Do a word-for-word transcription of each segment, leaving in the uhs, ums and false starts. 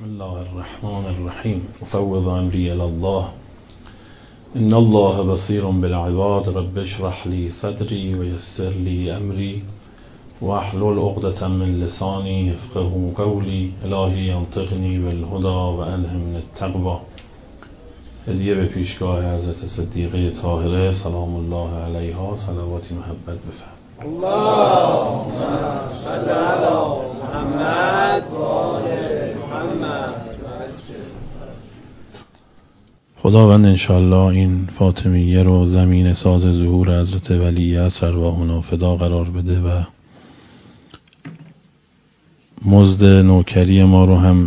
بسم الله الرحمن الرحیم افوض امری الی الله ان الله بصیر بالعباد رب اشرح لی صدری و یسر لی امری واحلل عقدة من لسانی یفقهوا قولی الهی انطقنی بالهدی و الهمنی التقوی. هدیه به پیشگاه حضرت صدیقه طاهره سلام الله علیها، صلواتی محبت بفرمایید. اللهم صل علی محمد و آل محمد. خداوند انشاءالله این فاطمیه رو زمین ساز ظهور حضرت ولیعصر ارواحنا فدا قرار بده و مزد نوکری ما رو هم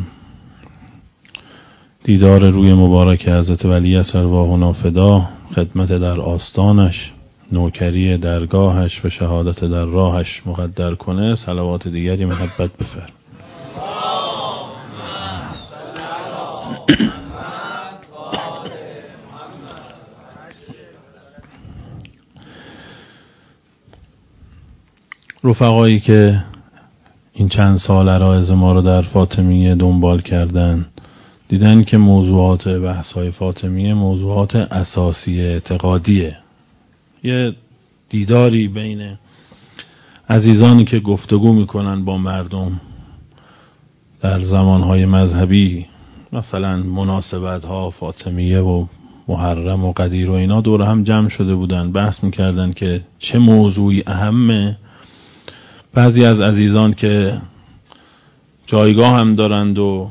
دیدار روی مبارک حضرت ولیعصر ارواحنا فدا، خدمت در آستانش، نوکری درگاهش و شهادت در راهش مقدر کنه. صلوات دیگری محبت بفرم. رفقایی که این چند سال عرایض ما رو در فاطمیه دنبال کردن دیدن که موضوعات بحث‌های فاطمیه موضوعات اساسی اعتقادیه. یه دیداری بین عزیزانی که گفتگو میکنن با مردم در زمانهای مذهبی، مثلا مناسبت‌ها فاطمیه و محرم و قدیر و اینا، دور هم جمع شده بودن بحث میکردن که چه موضوعی اهمه. بعضی از عزیزان که جایگاه هم دارند و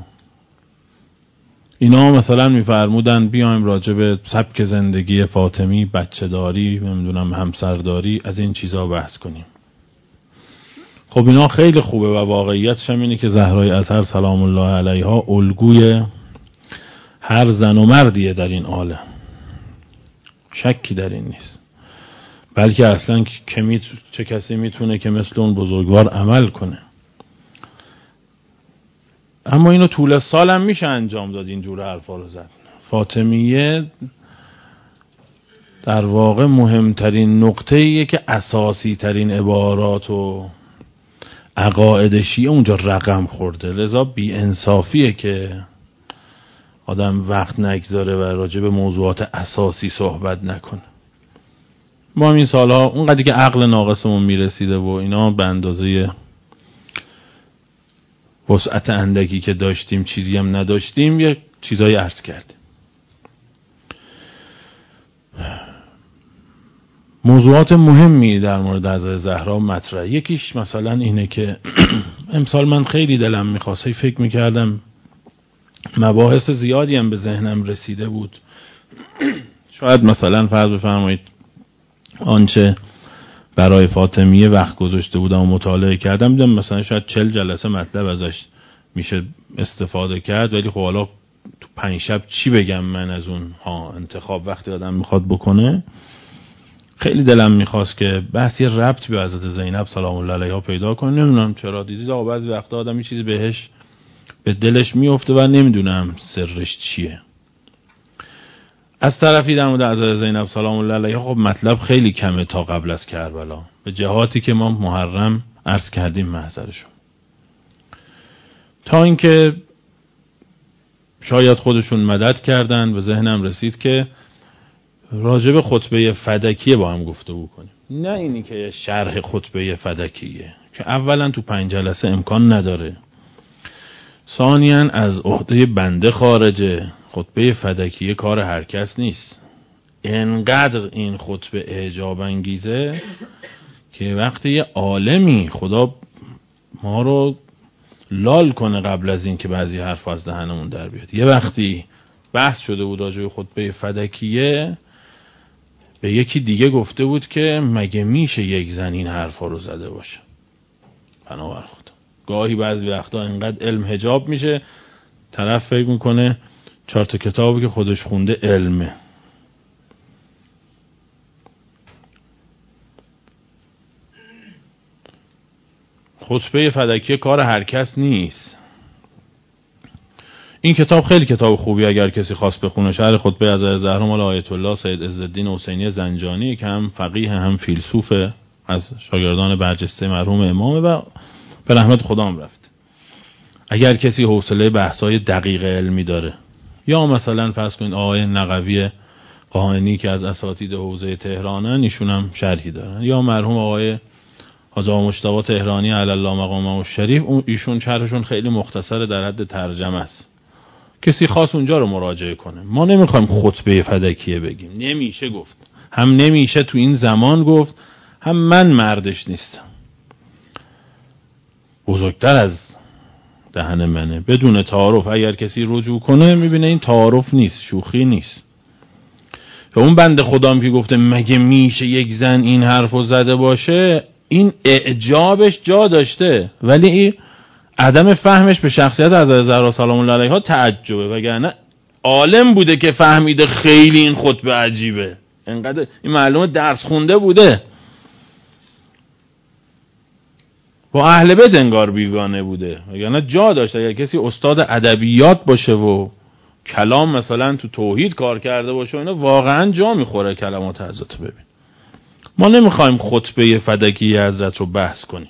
اینا مثلا میفرمودن بیایم راجع به سبک زندگی فاطمی، بچه داری، نمیدونم همسرداری، از این چیزا بحث کنیم. خب اینا خیلی خوبه و واقعیتش هم اینه که زهرای اطهر سلام الله علیها الگوی هر زن و مردیه در این عالم، شکی در این نیست. بلکه اصلا که می چه کسی میتونه که مثل اون بزرگوار عمل کنه. اما اینو طول سال هم میشه انجام داد، اینجور حرفا رو زد. فاطمیه در واقع مهمترین نقطه ایه که اساسی ترین عبارات و عقاید شیعه اونجا رقم خورده، لذا بی انصافیه که آدم وقت نگذاره و راجع به موضوعات اساسی صحبت نکنه. ما هم این سالها اونقدری که عقل ناقصمون میرسیده و اینا به اندازه وسعت اندکی که داشتیم، چیزی هم نداشتیم، یه چیزایی عرض کردیم. موضوعات مهمی در مورد حضرت زهرا مطرح. یکیش مثلا اینه که امسال من خیلی دلم میخواست، فکر میکردم، مباحث زیادی هم به ذهنم رسیده بود. شاید مثلا فرض بفرمایید آنچه برای فاطمیه وقت گذاشته بودم و مطالعه کردم، دیدم مثلا شاید چل جلسه مطلب ازش میشه استفاده کرد، ولی خب حالا تو پنج شب چی بگم من از اون ها انتخاب وقتی آدم میخواد بکنه. خیلی دلم میخواست که بحثی ربط به حضرت زینب سلام الله علیها پیدا کنه. نمیدونم چرا، دیدید آقا بعضی وقتا آدم یه چیزی بهش به دلش میفته و نمیدونم سرش چیه. از طرفی در مورد حضرت زینب سلام الله علیها خب مطلب خیلی کمه تا قبل از کربلا، به جهاتی که ما محرم عرض کردیم محضرشون، تا اینکه شاید خودشون مدد کردن. به ذهنم رسید که راجب خطبه فدکیه با هم گفتگو کنیم. نه اینی که شرح خطبه فدکیه که اولا تو پنج جلسه امکان نداره، ثانیاً از عهده بنده خارجه. خطبه فدکیه کار هر کس نیست. انقدر این خطبه اعجاب انگیزه که وقتی یه عالمی خدا ما رو لال کنه قبل از این که بعضی حرف از دهنمون در بیاد. یه وقتی بحث شده بود راجع به خطبه فدکیه، به یکی دیگه گفته بود که مگه میشه یک زن این حرفا رو زده باشه؟ بنابر خدا گاهی بعضی وقتا اینقدر علم حجاب میشه، طرف فکر میکنه چهار تا کتابی که خودش خونده علمه. خطبه فدکیه کار هر کس نیست. این کتاب خیلی کتاب خوبی اگر کسی خواست بخونه، شرح خطبه حضرت زهرا مال آیت الله سید عزالدین حسینی زنجانی که هم فقیه هم فیلسوفه، از شاگردان برجسته مرحوم امامه و به رحمت خدا هم رفت. اگر کسی حوصله بحث‌های دقیق علمی داره، یا مثلا فرض کنید آقای نقوی قاهنی که از اساتید حوزه تهرانن، ایشون هم شرحی دارن، یا مرحوم آقای حاجی مجتبی تهرانی علی الله مقامه الشریف، اون ایشون شرحشون خیلی مختصر در حد ترجمه است. کسی خاص اونجا رو مراجعه کنه. ما نمیخوایم خطبه فدکیه بگیم، نمیشه گفت، هم نمیشه تو این زمان گفت، هم من مردش نیستم. بزرگتر از دهن منه. بدون تعارف اگر کسی رجوع کنه میبینه این تعارف نیست، شوخی نیست. و اون بنده خدام که گفته مگه میشه یک زن این حرفو زده باشه، این اعجابش جا داشته، ولی عدم فهمش به شخصیت حضرت زهرا سلام الله علیها تعجبه، وگرنه عالم بوده که فهمیده خیلی این خطبه عجیبه، انقدر این معلومه درس خونده بوده، با اهل بیت انگار بیگانه بوده، وگرنه جا داشته. اگر کسی استاد ادبیات باشه و کلام مثلا تو توحید کار کرده باشه، اینا واقعا جا میخوره کلمات حضرت. ببین ما نمیخوایم خطبه فدکی حضرت رو بحث کنیم،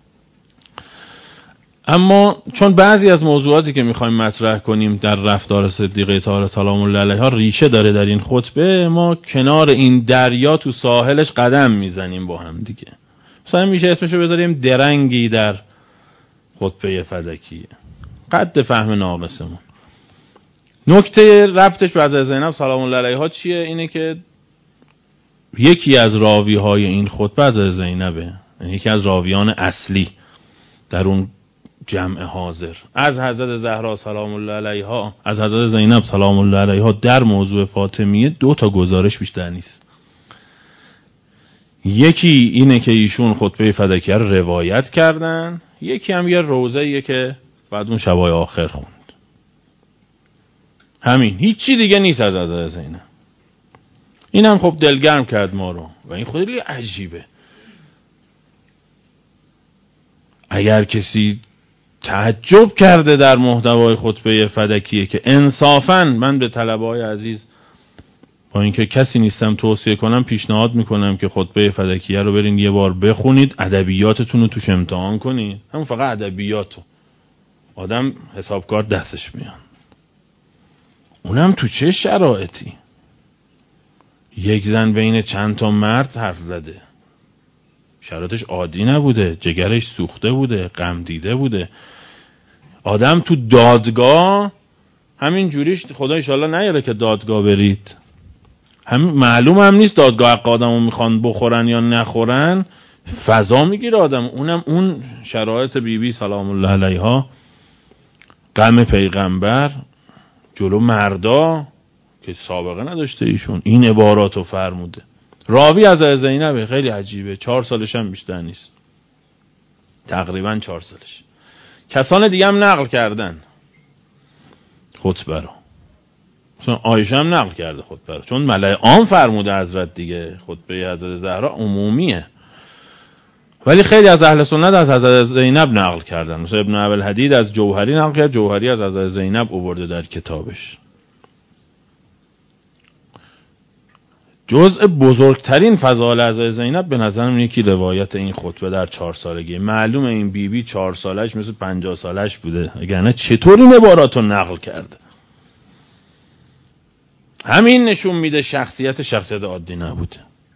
اما چون بعضی از موضوعاتی که میخوایم مطرح کنیم در رفتار صدیقه طاهره سلام الله علیها ریشه داره در این خطبه، ما کنار این دریا تو ساحلش قدم میزنیم با هم دیگه. مثلا میشه اسمشو بذاریم درنگی در خطبه فدکیه، قد فهم ناقصمون. نکته ربطش به حضرت زینب سلام الله علیها چیه؟ اینه که یکی از راوی های این خطبه حضرت زینبه، یعنی یکی از راویان اصلی در اون جمع حاضر. از حضرت زهرا سلام الله علیها، از حضرت زینب سلام الله علیها در موضوع فاطمیه دو تا گزارش بیشتر نیست. یکی اینه که ایشون خطبه فدکیه رو روایت کردن، یکی هم یه روزه‌ایه که بعد اون شبای آخر خوند. همین، هیچی دیگه نیست از حضرت زینب. این هم خب دلگرم کرد ما رو و این خیلی عجیبه. اگر کسی تعجب کرده در محتوای خطبه فدکیه که انصافاً من به طلبه‌های عزیز با اینکه کسی نیستم توصیه کنم پیشنهاد میکنم که خطبه فدکیه رو برین یه بار بخونید، ادبیاتتون رو توش امتحان کنید. همون فقط ادبیاتو آدم حسابکار دستش میاد، اونم تو چه شرایطی. یک زن بین چند تا مرد حرف زده، شرایطش عادی نبوده، جگرش سوخته بوده، غم دیده بوده. آدم تو دادگاه همین جوریش، خدا انشالله نیاره که دادگاه برید، همین معلوم هم نیست دادگاه حق آدمو میخوان بخورن یا نخورن، فضا میگیره آدم. اونم اون شرایط بی بی سلام الله علیها، غم پیغمبر جلو مردا که سابقه نداشته ایشون، این عباراتو فرموده. راوی از زینب خیلی عجیبه، چهار سالش هم بیشتر نیست، تقریبا چهار سالش. کسان دیگه هم نقل کردن خطبه رو، مثلا عایشه هم نقل کرده خطبه رو، چون ملأ عام فرموده حضرت دیگه، خطبه حضرت زهرا عمومیه. ولی خیلی از اهل سنت از حضرت زینب نقل کردن، مثلا ابن ابوالحدید از جوهری نقل کرد، جوهری از حضرت زینب آورده در کتابش. جزء بزرگترین فضائل حضرت زینب به نظرم یکی روایت این خطبه در چهار سالگی. معلومه این بیبی بی چهار سالش مثل پنجاه سالش بوده، اگرنه چطور این عباراتو نقل کرده؟ همین نشون میده شخصیت شخصیت عادی نبوده،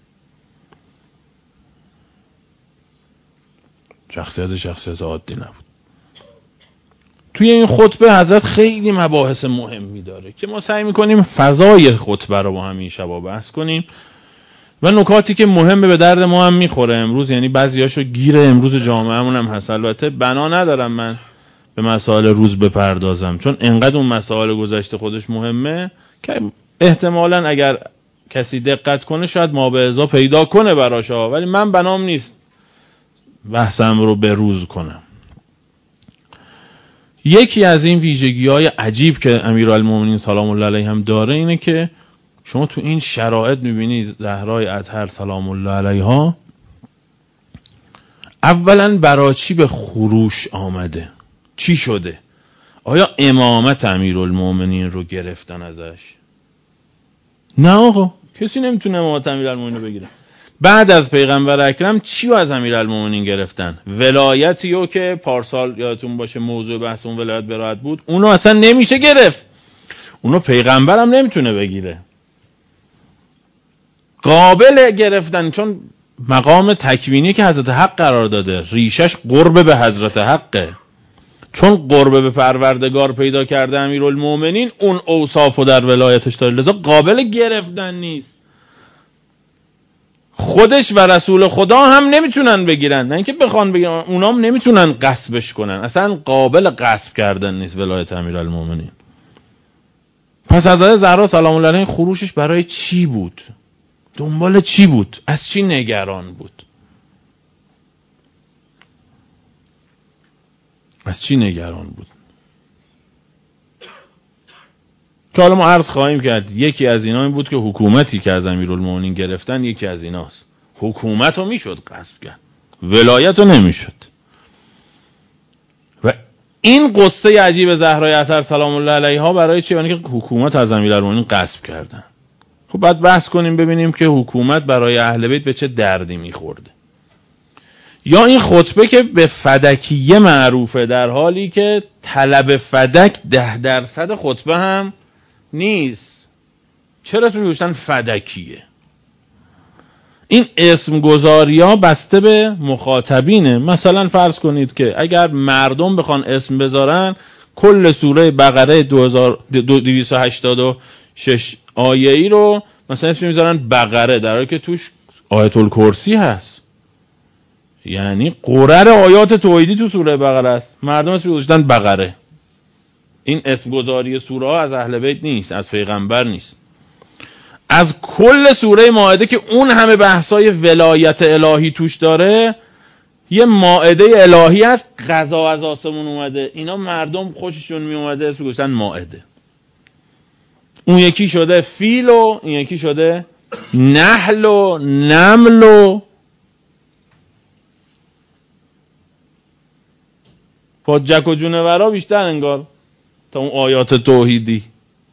شخصیت شخصیت عادی نبود. توی این خطبه حضرت خیلی مباحث مهمی داره که ما سعی میکنیم فضای خطبه رو با همین شبا بحث کنیم و نکاتی که مهمه به درد ما هم میخوره امروز، یعنی بعضیاشو گیر امروز جامعهمون هم هست. البته بنا ندارم من به مسائل روز بپردازم، چون انقدر اون مسائل گذشته خودش مهمه که احتمالاً اگر کسی دقت کنه شاید مابعضا پیدا کنه براشا، ولی من بنام نیست بحثم رو به روز کنم. یکی از این ویژگی‌های عجیب که امیرالمومنین سلام الله علیه هم داره اینه که شما تو این شرایط می‌بینی زهرای اطهر سلام الله علیها اولا برای چی به خروش آمده؟ چی شده؟ آیا امامت امیرالمومنین رو گرفتن ازش؟ نه آقا، کسی نمیتونه امامت امیرالمومنین رو بگیره. بعد از پیغمبر اکرم چی رو از امیرالمومنین گرفتن؟ ولایتی رو که پارسال یادتون باشه موضوع بحث اون ولایت برایت بود، اونو اصلا نمیشه گرفت، اونو پیغمبرم نمیتونه بگیره. قابل گرفتن، چون مقام تکوینی که حضرت حق قرار داده، ریشش قرب به حضرت حقه، چون قرب به پروردگار پیدا کرده امیرالمومنین اون اوصافو در ولایتش داره، لذا قابل گرفتن نیست. خودش و رسول خدا هم نمیتونن بگیرن، نه اینکه بخوان بگیرن، اونام نمیتونن غصبش کنن، اصلا قابل غصب کردن نیست ولایت امیرالمومنین. پس حضرت زهرا سلام الله علیها خروشش برای چی بود؟ دنبال چی بود؟ از چی نگران بود؟ از چی نگران بود؟ که حالا ما عرض خواهیم کرد یکی از اینا این بود که حکومتی که از امیرالمومنین گرفتن یکی از ایناست. حکومت رو میشد غصب کرد، ولایت رو نمیشد. و این قصه عجیب زهرای اطهر سلام الله علیها برای چی؟ برای که حکومت از امیرالمومنین غصب کردن. خب بعد بحث کنیم ببینیم که حکومت برای اهل بیت به چه دردی میخورده. یا این خطبه که به فدکیه معروفه، در حالی که طلب فدک ده درصد خطبه هم نیست. چرا تو گوشتن فدکیه؟ این اسم گذاری ها بسته به مخاطبینه. مثلا فرض کنید که اگر مردم بخوان اسم بذارن، کل سوره بقره دویست و هشتاد و شش آیه ای رو مثلا اسم میذارن بقره، در حالی که توش آیت الکرسی هست. یعنی قرر آیات توحیدی تو سوره بقره است، مردم اسم گذاشتن بقره. این اسم گذاری سوره ها از اهل بیت نیست، از پیغمبر نیست. از کل سوره مائده که اون همه بحثای ولایت الهی توش داره، یه مائده الهی هست، قضا از آسمون اومده، اینا مردم خوششون می اومده اسم گذاشتن مائده. اون یکی شده فیل و این یکی شده نحل و نمل و فاجک و جونورا بیشتر انگار تا اون آیات توحیدی.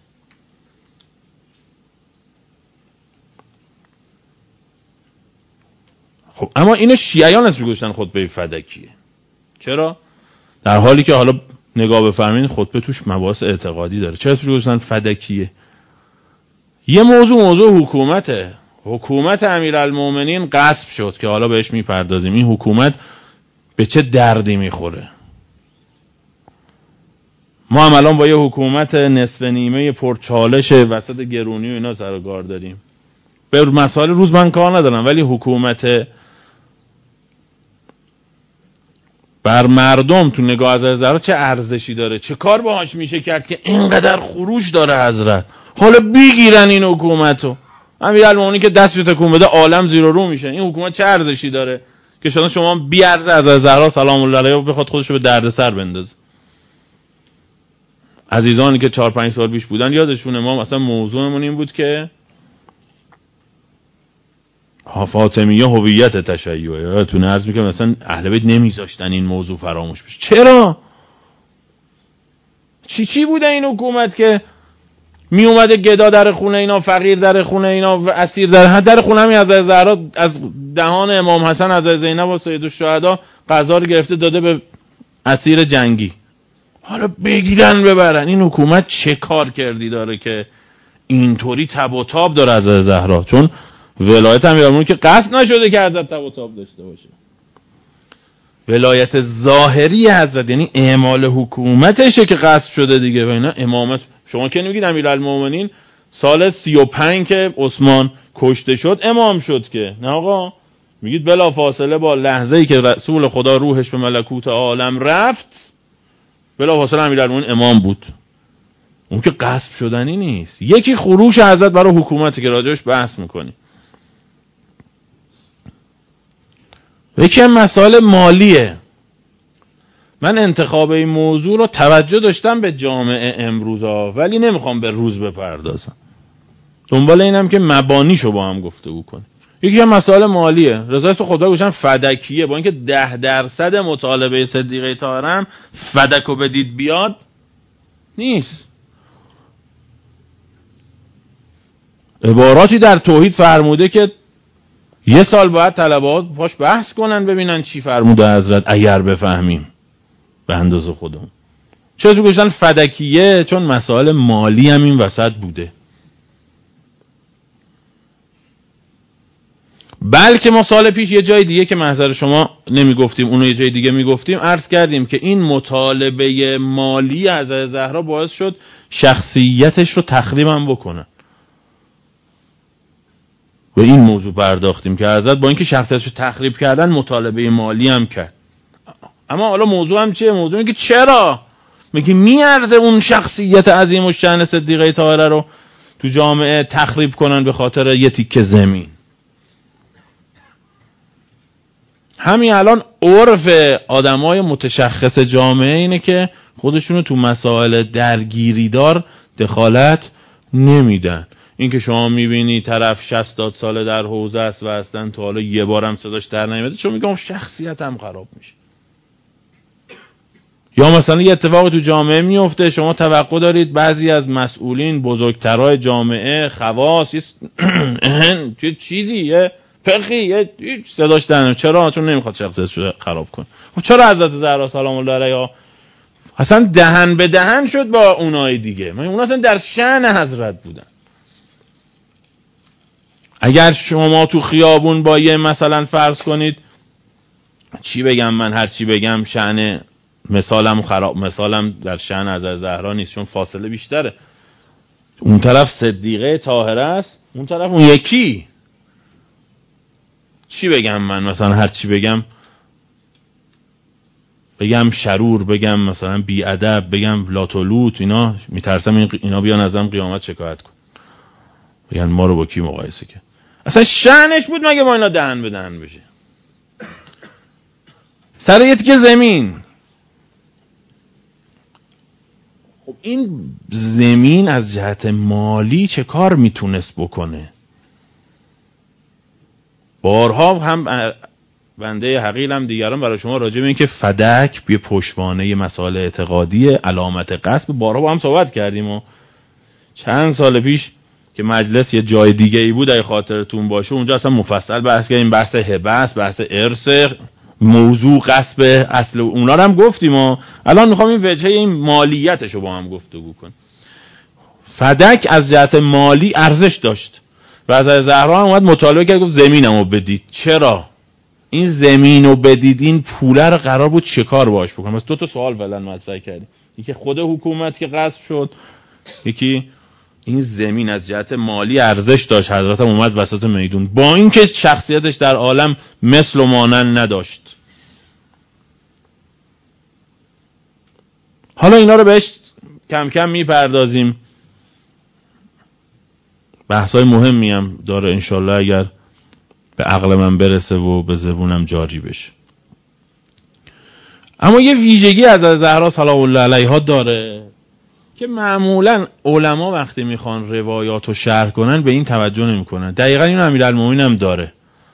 خب اما اینو شیعیان اسم گذاشتن خطبه فدکیه. چرا؟ در حالی که حالا نگاه بفرمایید خطبه توش مباحث اعتقادی داره. چرا اسم گذاشتن فدکیه؟ یه موضوع موضوع حکومته. حکومت امیرالمومنین غصب شد که حالا بهش میپردازیم. این حکومت به چه دردی میخوره؟ ما هم الان با یه حکومت نصف نیمه پرچالش وسط گرونی و اینا سر و کار داریم. به مسائل روز من کار ندارم، ولی حکومت بر مردم تو نگاه حضرت زهرا چه ارزشی داره؟ چه کار باهاش میشه کرد که اینقدر خروش داره حضرت؟ حالا بگیرن این حکومتو. امیرالمومنین که دستش تکون بده عالم زیر و رو میشه. این حکومت چه ارزشی داره که شما شما بی ارزه حضرت زهرا سلام الله علیها بخواد خودشو به دردسر بندازه؟ عزیزانی که چهار پنج سال پیش بودن یادشونه ما مثلا موضوعمون این بود که فاطمیه هویت تشیعه. یادتونه عرض میکنم مثلا اهل بیت نمیذاشتن این موضوع فراموش بشه. چرا؟ چی چی بوده این حکومت که می اومده گدا در خونه اینا، فقیر در خونه اینا و اسیر در در خونه همین حضرت زهرا از دهان امام حسن، حضرت زینب و سید الشهدا قضا رو گرفته داده به اسیر جنگی. حالا بگیرن ببرن. این حکومت چه کار کردی داره که اینطوری تب و تاب داره حضرت زهرا؟ چون ولایت امیرالمومنین که قصد نشده که حضرت تب و تاب داشته باشه. ولایت ظاهری حضرت یعنی اعمال حکومتشه که قصد شده دیگه. و اینا امامت شما که نمیگید امیرالمومنین سال سی و پنج که عثمان کشته شد امام شد که نه آقا، میگید بلا فاصله با لحظه‌ای که رسول خدا روحش به ملکوت عالم رفت بلا فاصله امیرالمومنین امام بود. اون که غصب شدنی نیست. یکی خروش حضرت برای حکومتی که راجعش بحث میکنی. یکی مسائل مالیه. من انتخاب این موضوع رو توجه داشتم به جامعه امروزا، ولی نمیخوام به روز بپردازم. دنبال اینم که مبانیشو با هم گفتگو کنیم. یکی هم مسائل مالیه. رضایت خدا گوشن فدکیه، با اینکه ده درصد مطالبه صدیقه طاهرم فدکو بدید بیاد نیست. عباراتی در توحید فرموده که یه سال باید طلبات پاش بحث کنن ببینن چی فرموده حضرت، اگر بفهمیم به اندازه خودمون. چه تو گوشتن فدکیه؟ چون مسائل مالی هم این وسط بوده. بلکه ما سال پیش یه جای دیگه که محضر شما نمیگفتیم اونو یه جای دیگه میگفتیم، عرض کردیم که این مطالبه مالی حضرت زهرا باعث شد شخصیتش رو تخریب هم بکنن. و این موضوع پرداختیم که حضرت با اینکه شخصیتش رو تخریب کردن مطالبه مالی هم کرد. اما حالا موضوع هم چیه؟ موضوع اینه که چرا میگه میارزه اون شخصیت عظیم و شأن صدیقه طاهره رو تو جامعه تخریب کنن به خاطر یه تیکه زمین؟ همین الان عرف آدمای متشخص جامعه اینه که خودشونو تو مسائل درگیریدار دخالت نمیدن. این که شما میبینی طرف شصت ساله در حوزه است و اصلا تا حالا یه بارم صداش در نمیاد، چون میگم شخصیتم خراب میشه. یا مثلا یه اتفاقی تو جامعه میفته، شما توقع دارید بعضی از مسئولین بزرگترای جامعه خواص چه چیزی یه پخی یه صداش در نمیاد. چرا؟ چون نمیخواد شخصیتش رو خراب کنه. خب چرا حضرت زهرا سلام الله علیها اصلا دهن به دهن شد با اونای دیگه؟ من اون اصلا در شأن حضرت بودن. اگر شما تو خیابون با یه مثلا فرض کنید چی بگم من هر چی بگم شأن مثالم خراب، مثالم در شأن حضرت زهرا نیست چون فاصله بیشتره. اون طرف صدیقه طاهره است، اون طرف اون یکی. چی بگم من مثلا هر چی بگم بگم شرور، بگم مثلا بیادب، بگم لاتولوت، اینا میترسم اینا بیان ازم قیامت شکایت کن بگن ما رو با کی مقایسه کرد. اصلا شأنش بود مگه با اینا دهن به دهن بشه سر یه تیکه زمین؟ خب این زمین از جهت مالی چه کار میتونست بکنه؟ بارها هم بنده حقیل هم دیگران برای شما راجع به این که فدک به پشتوانه مسائل اعتقادی علامت قصب بارها با هم صحبت کردیم. و چند سال پیش که مجلس یه جای دیگه ای بود اگه خاطرتون باشه اونجا اصلا مفصل بحث کردیم، بحث هبه است، بحث ارث، موضوع قصب اصل اونا رو هم گفتیم. و الان میخوام این وجهه این مالیتش رو با هم گفتگو کنیم. فدک از جهت مالی ارزش داشت و از زهرا هم اومد مطالبه کرد، گفت زمینمو بدید. چرا؟ این زمینو بدید، این پوله رو قرار بود چه کار باش بکنم؟ بس دو تا سوال فعلا مطرح کردیم، یکی خود حکومت که غصب شد، یکی این زمین از جهت مالی ارزش داشت. حضرت هم اومد وسط میدون با اینکه شخصیتش در عالم مثل و مانند نداشت. حالا اینا رو بهش کم کم میپردازیم، بحثای مهمی هم داره انشالله اگر به عقل من برسه و به زبونم جاری بشه. اما یه ویژگی از زهرا سلام الله علیها داره که معمولا علما وقتی میخوان روایات رو شرح کنن به این توجه نمی کنن. دقیقا این امیرالمومنین هم داره.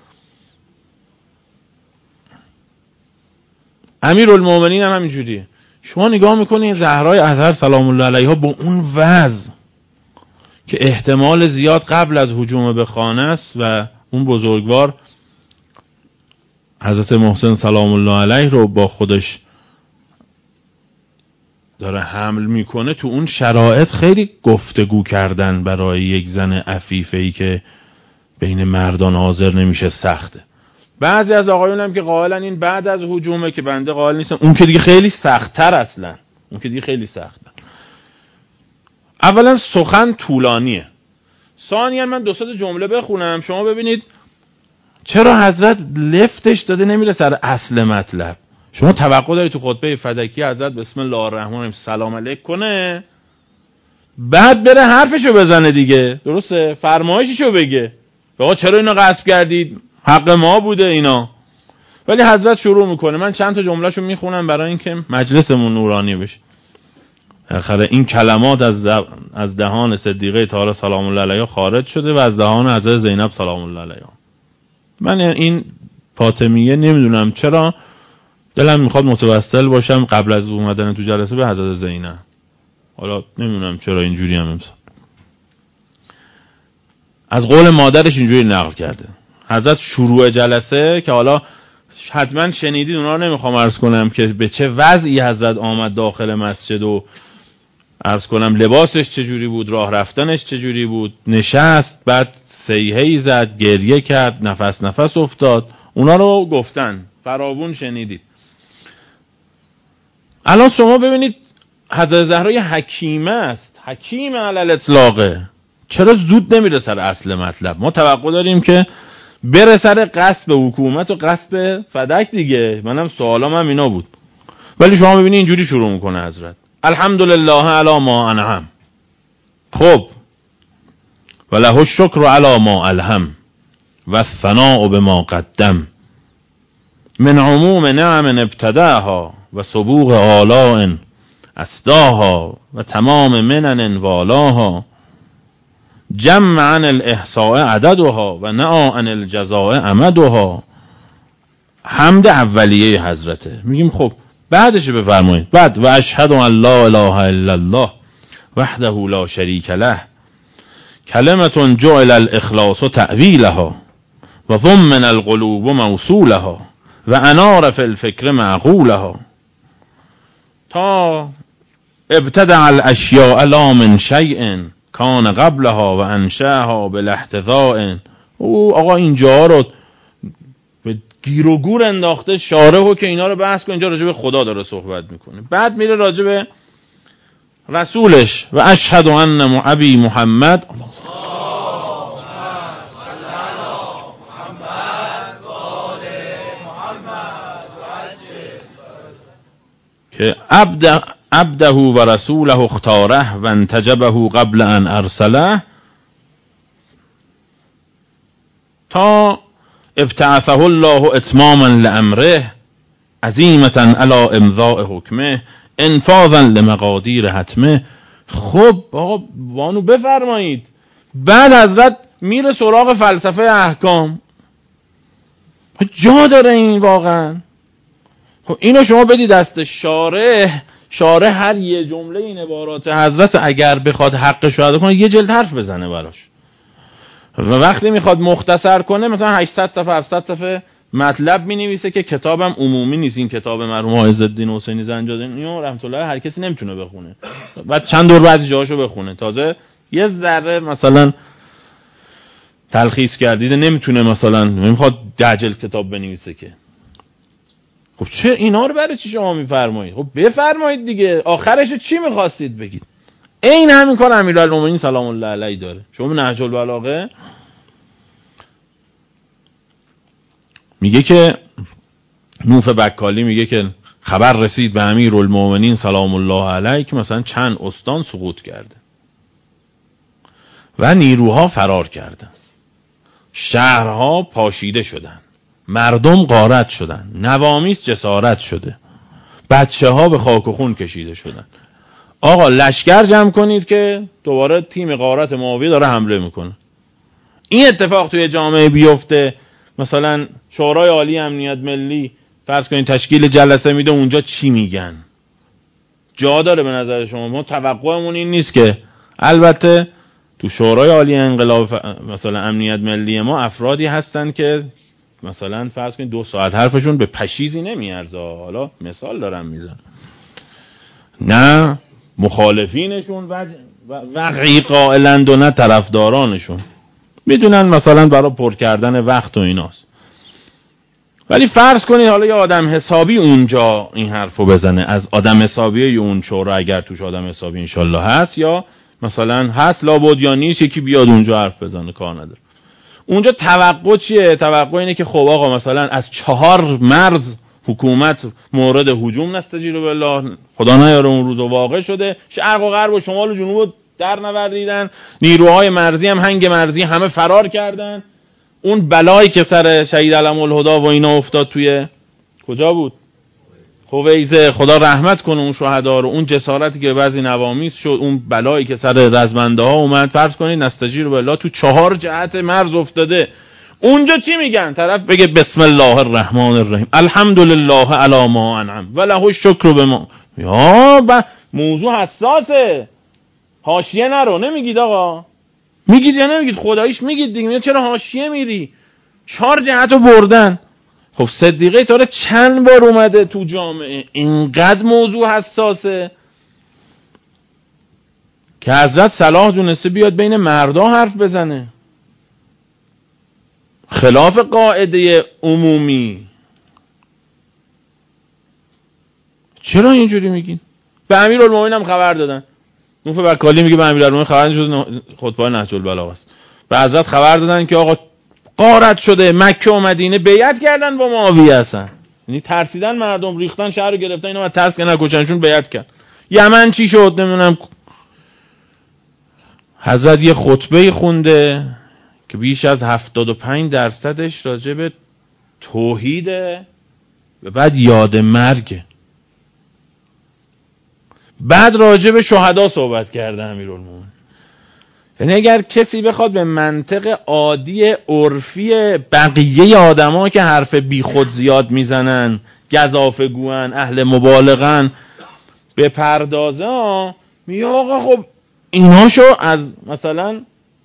امیرالمومنین هم همینجوریه. شما نگاه میکنید زهرای اطهر سلام الله علیها با اون وضع که احتمال زیاد قبل از هجوم به خانه است و اون بزرگوار حضرت محسن سلام الله علیه رو با خودش داره حمل میکنه، تو اون شرایط خیلی گفتگو کردن برای یک زن عفیفه‌ای که بین مردان حاضر نمیشه سخته. بعضی از آقایون هم که قائلن این بعد از هجومه که بنده قائل نیستم، اون که دیگه خیلی سخت‌تر، اصلا اون که دیگه خیلی سخته. اولا سخن طولانیه، ثانیا من دو سه جمله بخونم شما ببینید چرا حضرت لفتش داده نمیره سر اصل مطلب. شما توقع دارید تو خطبه فدکی حضرت بسم الله الرحمن الرحیم سلام علیک کنه بعد بره حرفشو بزنه دیگه، درسته؟ فرمایششو بگه آقا چرا اینا غصب کردید، حق ما بوده اینا. ولی حضرت شروع میکنه، من چند تا جملهشو میخونم برای اینکه مجلسمون نورانی بشه. آخره این کلمات از از دهان صدیقه طاهره سلام الله علیها خارج شده و از دهان حضرت زینب سلام الله علیها. من این فاطمیه نمیدونم چرا دلم میخواد متوسل باشم قبل از اومدن تو جلسه به حضرت زینب. حالا نمیدونم چرا اینجوری هم امسال از قول مادرش اینجوری نقل کرده. حضرت شروع جلسه که حالا حتما شنیدید، اونا رو نمیخوام عرض کنم که به چه وضعی حضرت آمد داخل مسجد و عرض کنم لباسش چجوری بود، راه رفتنش چجوری بود، نشست، بعد صیحه‌ای زد، گریه کرد، نفس نفس افتاد، اونا رو گفتن فراوون شنیدید. الان شما ببینید حضرت زهرا یه حکیمه است، حکیم علی الاطلاقه، چرا زود نمیره سر اصل مطلب؟ ما توقع داریم که بره سر قصب حکومت و قصب فدک دیگه. منم سوالام هم اینا بود، ولی شما ببینید اینجوری شروع میکنه حضرت: الحمدلله علی ما انعم. خب وله الشکر علی ما الهم و الثناء بما قدم من عموم نعم ابتداها و سبوغ آلاء اسداها و تمام منن والاها جمع عن الاحصاء عددها و نعا عن الجزاء عمدها. حمد اولیه حضرته. میگیم خب بعدش بفرمایید. بعد و اشهد ان لا اله الا الله وحده لا شریک له کلمة جعل الاخلاص تأویلها و ضمن القلوب موصولها و انار فی الفکر معقولها تا ابتدع الاشیاء لا من شیء کان قبلها و انشاها بالاحتضاء. او آقا اینجا رو به گیر و گور انداخته شارحو که اینا رو بحث کن. اینجا راجع به خدا داره صحبت میکنه، بعد میره راجع به رسولش و اشهد ان ابی محمد که عبد عبده و رسوله اختاره و انتجبه قبل ان ارسله تا ابتعثه الله اتماما لامره عزیمة علی امضاء حکمه انفاذا لمقادیر حتمه. خب آقا بانو بفرمایید. بعد حضرت میره سراغ فلسفه احکام. جا داره این واقعا؟ خب اینو شما بدید دست شارح. شارح هر یه جمله این عبارات حضرت اگر بخواد حقش رو ادا کنه یه جلد حرف بزنه براش، و وقتی میخواد مختصر کنه مثلا هشتصد صفحه هفتصد صفحه مطلب مینویسه که کتابم عمومی نیست. این کتاب مرحوم عزالدین حسینی زنجانی رحمت الله هر کسی نمیتونه بخونه، بعد چند دور بعضی جاهاشو بخونه، تازه یه ذره مثلا تلخیص کردیده نمیتونه، مثلا نمیخواد ده جلد کتاب بنویسه که. خب چه اینا رو برای چی شما میفرمایید؟ خب بفرمایید دیگه، آخرش چی میخواستید بگید؟ این همین کار امیرالمومنین سلام الله علیه داره. شما نهج البلاغه میگه که نوف بکالی میگه که خبر رسید به امیرالمومنین سلام الله علیه که مثلا چند استان سقوط کرده و نیروها فرار کردن، شهرها پاشیده شدن، مردم غارت شدن، نوامیس جسارت شده، بچه ها به خاک و خون کشیده شدن. آقا لشکر جمع کنید که دوباره تیم غارت معاویه داره حمله میکنه. این اتفاق توی جامعه بیفته، مثلا شورای عالی امنیت ملی فرض کنید تشکیل جلسه میده، اونجا چی میگن؟ جا داره به نظر شما؟ ما توقعمون این نیست که البته تو شورای عالی انقلاب مثلا امنیت ملی ما افرادی هستن که مثلا فرض کنید دو ساعت حرفشون به پشیزی نمیارزه، حالا مثال دارم میزنم، نه مخالفینشون و وقعی قائلند و نه طرفدارانشون، میدونن مثلا برای پر کردن وقت و ایناست. ولی فرض کنید حالا یه آدم حسابی اونجا این حرفو بزنه، از آدم حسابی اون شورا اگر توش آدم حسابی انشالله هست، یا مثلا هست لابد یا نیست، یکی بیاد اونجا حرف بزنه، کار نداره. اونجا توقع چیه؟ توقع اینه که خب آقا مثلا از چهار مرز حکومت مورد هجوم نستجیروا بالله، خدا نیاره اون روز واقع شده، شرق و غرب و شمال و جنوب در نوردیدن، نیروهای مرزی هم هنگ مرزی همه فرار کردن. اون بلایی که سر شهید علم الهدی و اینا افتاد توی کجا بود؟ خویزه، خدا رحمت کنه اون شهدا رو، اون جسارتی که بعضی نوامیس شد، اون بلایی که سر رزمنده ها اومد، فرض کنید نستجیر بالله تو چهار جهت مرز افتاده. اونجا چی میگن؟ طرف بگه بسم الله الرحمن الرحیم الحمدلله علی ما انعم و له الشکر بما. یا با موضوع حساسه، حاشیه نرو. نمیگید آقا؟ میگید یا نمیگید؟ خداییش میگید دیگه. چرا حاشیه میری؟ چهار جهت رو بردن. خب صدیقه طاهره چند بار اومده تو جامعه، اینقدر موضوع حساسه که حضرت صلاح دونسته بیاد بین مردا حرف بزنه خلاف قاعده عمومی. چرا اینجوری میگین؟ به امیرالمومنین هم خبر دادن. نوف بکالی میگه به امیرالمومنین خبر شد، خطبه نهج البلاغه است. به حضرت خبر دادن که آقا غارت شده، مکه و مدینه بیعت کردن با معاویه هستن. یعنی ترسیدن، مردم ریختن، شهر رو گرفتن، اینا بعد ترس که نکشنشون بیعت کرد. یمن چی شد نمیدونم. حضرت یه خطبه خونده که بیش از هفتاد و پنج درصدش راجع به توحیده و بعد یاد مرگ، بعد راجع به شهدا صحبت کرده امیرالمومنین. یعنی اگر کسی بخواد به منطق عادی عرفی بقیه آدما که حرف بی خود زیاد میزنن، گزافه گوان، اهل مبالغن، به پردازه ها، میگه آقا خب ایناشو از مثلا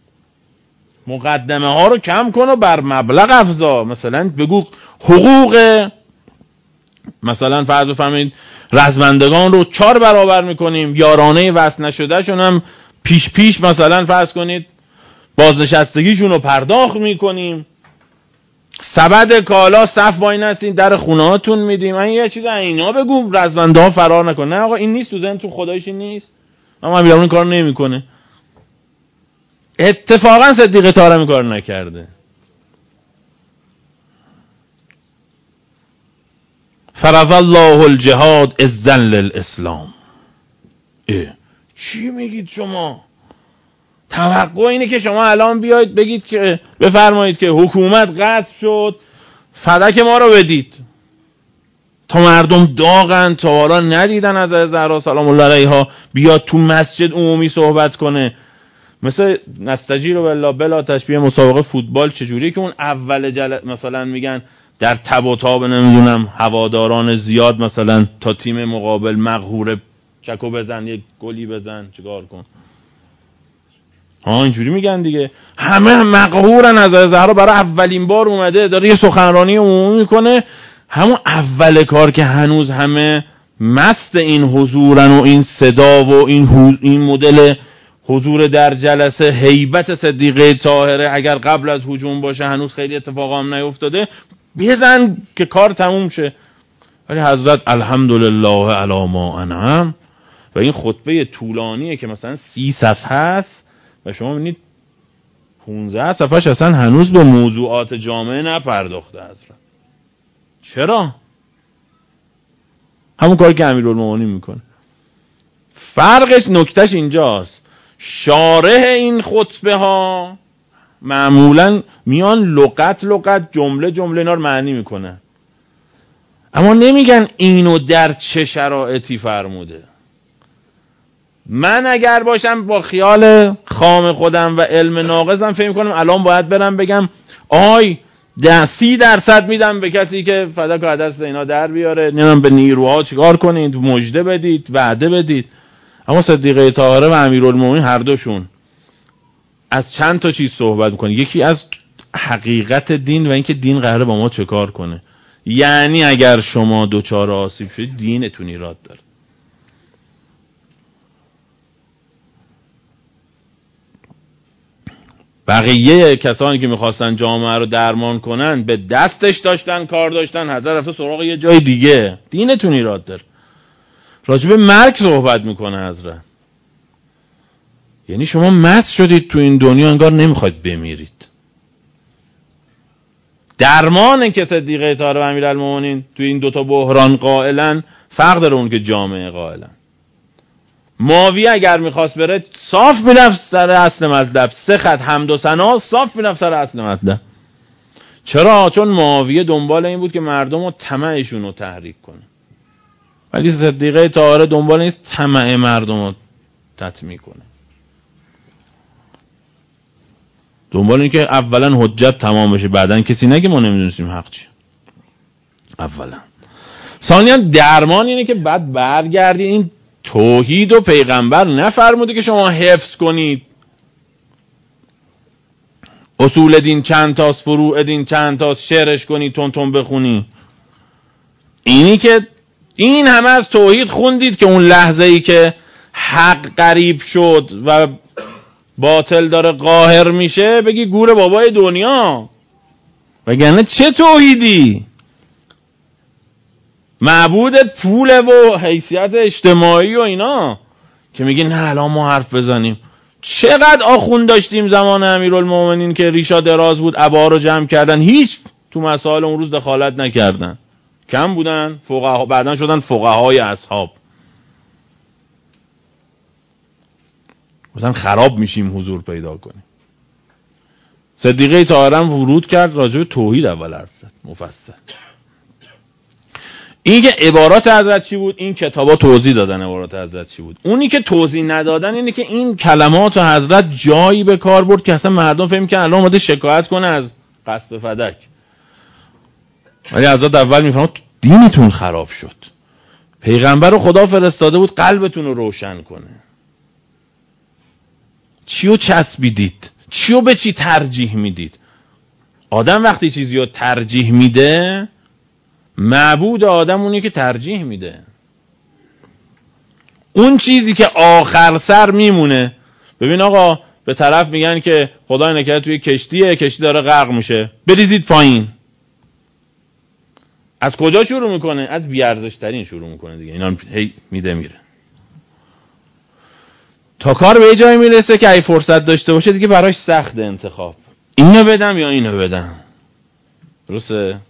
مقدمه ها رو کم کن و بر مبلغ افزا. مثلا بگو حقوق مثلا فرض بفرمایید رزمندگان رو چهار برابر میکنیم، یارانه وصل نشده شون هم پیش پیش مثلا فرض کنید بازنشستگیشون رو پرداخت میکنیم، سبد کالا صف وای نستین در خونه هاتون میدیم. من یه چیز اینا بگو رزمنده ها فرار نکن. نه آقا این نیست تو ذهن تو خدایش این نیست. اما امیرالمومنین کار نمیکنه. اتفاقا صدیقه طاهره این کار نکرده. فرض الله الجهاد اذن للاسلام. چی میگید شما؟ توقع اینه که شما الان بیاید بگید که بفرمایید که حکومت غصب شد، فدک ما رو بدید. تا مردم داغن، تا حالا ندیدن از زهرا سلام الله علیها بیاد تو مسجد عمومی صحبت کنه. مثل نستجیر بالله بلا تشبیه مسابقه فوتبال چجوریه که اون اول جل... مثلا میگن در تب و تاب نمیدونم هواداران زیاد مثلا تا تیم مقابل مقهور چکو بزن، یک گلی بزن، چیکار کن. ها اینجوری میگن دیگه. همه مقهورن از زهرا، برای اولین بار اومده داره یه سخنرانی عمومی میکنه. همون اول کار که هنوز همه مست این حضورن و این صدا و این حضور، این مدل حضور در جلسه، هیبت صدیقه طاهره اگر قبل از هجوم باشه هنوز خیلی اتفاقا هم نیفتاده، بزن که کار تموم شه. ولی حضرت الحمدلله علی ما انعم و این خطبه طولانیه که مثلا سی صفحه است و شما میبینید پونزده صفحهش اصلا هنوز به موضوعات جامعه نپرداخته حضرت. چرا؟ همون کاری که امیرالمومنین میکنه. فرقش نکتهش اینجاست. شارح این خطبه ها معمولا میان لغت لغت جمله جمله اینا رو معنی میکنن، اما نمیگن اینو در چه شرایطی فرموده. من اگر باشم با خیال خام خودم و علم ناقصم فکر میکنم الان باید برم بگم آی ده سی درصد میدم به کسی که فدک و عدس اینا در بیاره، نمیدونم به نیروها چیکار کنید، مژده بدید، وعده بدید. اما صدیقه طاهره و امیرالمومنین هر دوشون از چند تا چیز صحبت میکنه. یکی از حقیقت دین و اینکه دین قراره با ما چه کار کنه. یعنی اگر شما دوچار آسیب شدید دینتون ایراد داره. بقیه کسانی که میخواستن جامعه رو درمان کنن به دستش داشتن کار داشتن، حضرت رفته سراغ یه جای دیگه. دینتون ایراد داره. راجع به مرگ صحبت میکنه حضرت. یعنی شما مست شدید تو این دنیا، انگار نمیخواید بمیرید. درمان که صدیقه طاهره و امیرالمومنین تو این دوتا بحران قائلن فرق داره اون که جامعه قائلن. معاویه اگر میخواست بره صاف میرفت سر اصل مطلب، سه خط حمد و ثنا صاف میرفت سر اصل مطلب. چرا؟ چون معاویه دنبال این بود که مردم رو طمعشون رو تحریک کنه، ولی صدیقه طاهره دنبال نیست طمع مردم رو تطمیع کنه. دنبال این که اولا حجت تمام بشه، بعدن کسی نگه ما نمیدونستیم حق چیه. اولا. ثانیا درمان اینه که بعد برگردی این توحید و پیغمبر نفرموده که شما حفظ کنید. اصول دین چند تاست، فروع دین چند تاست، شعرش کنی تون تون بخونی. اینی که این همه از توحید خوندید که اون لحظه ای که حق غریب شد و باطل داره قاهر میشه بگی گور بابای دنیا، وگرنه چه توحیدی؟ معبودت پوله و حیثیت اجتماعی و اینا که میگی نه الان ما حرف بزنیم. چقدر آخوند داشتیم زمان امیرالمومنین که ریشا دراز بود، عبا رو جمع کردن، هیچ تو مسائل اون روز دخالت نکردن، کم بودن، فقها بعدن شدن فقهای اصحاب. مثلا خراب میشیم حضور پیدا کنیم. صدیقه طاهره ورود کرد راجع به توحید اول حرف زد مفصل. این که عبارات حضرت چی بود، این کتابا توضیح دادن عبارات حضرت چی بود. اونی که توضیح ندادن اینه که این کلمات حضرت جایی به کار برد که اصلا مردم فهم کردن الان اومده شکایت کنه از قصب فدک. ولی حضرت اول میفهمد دینتون خراب شد، پیغمبر رو خدا فرستاده بود قلبتون رو روشن کنه. چیو چسبیدید؟ چیو به چی ترجیح میدید؟ آدم وقتی چیزی رو ترجیح میده، معبود آدم اونی که ترجیح میده. اون چیزی که آخر سر میمونه. ببین آقا به طرف میگن که خدا نکرده توی کشتیه، کشتی داره غرق میشه، بریزید پایین. از کجا شروع میکنه؟ از بیارزش ترین شروع میکنه دیگه. اینا هی میده میره تا کار به جایی میرسه که ای فرصت داشته باشه دیگه براش سخت انتخاب، اینو بدم یا اینو بدم. درسته؟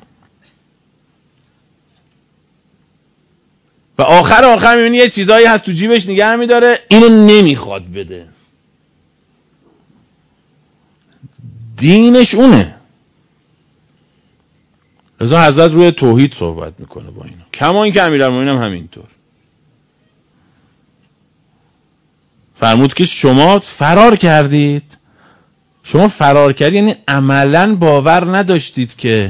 و آخر آخر میبینی یه چیزایی هست تو جیبش نگه میداره، اینو نمیخواد بده. دینش اونه. لذا حضرت روی توحید صحبت میکنه با اینا، کما این که امیرالمومنین هم همینطور فرمود که شما فرار کردید. شما فرار کردید یعنی عملاً باور نداشتید که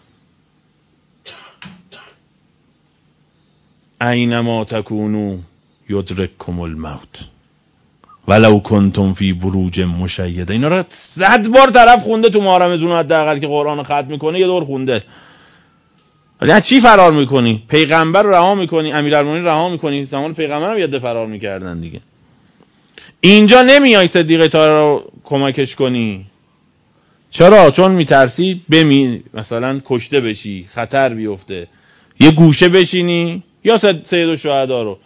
اینما تکونو یدرککم الموت ولو کنتم فی بروج مشیده. اینا رو صد بار طرف خونده تو محرم زون، حداقل که قرآن رو ختم میکنه یه دور خونده. ولی از چی فرار میکنی؟ پیغمبر رو رها میکنی، امیرالمومنین رها میکنی. زمان پیغمبر هم یاد فرار میکردن دیگه. اینجا نمیای صدیقه طاهره رو کمکش کنی. چرا؟ چون میترسی بمی مثلا کشته بشی، خطر بیفته، یه گوشه بشینی. یا سید الشهدا رو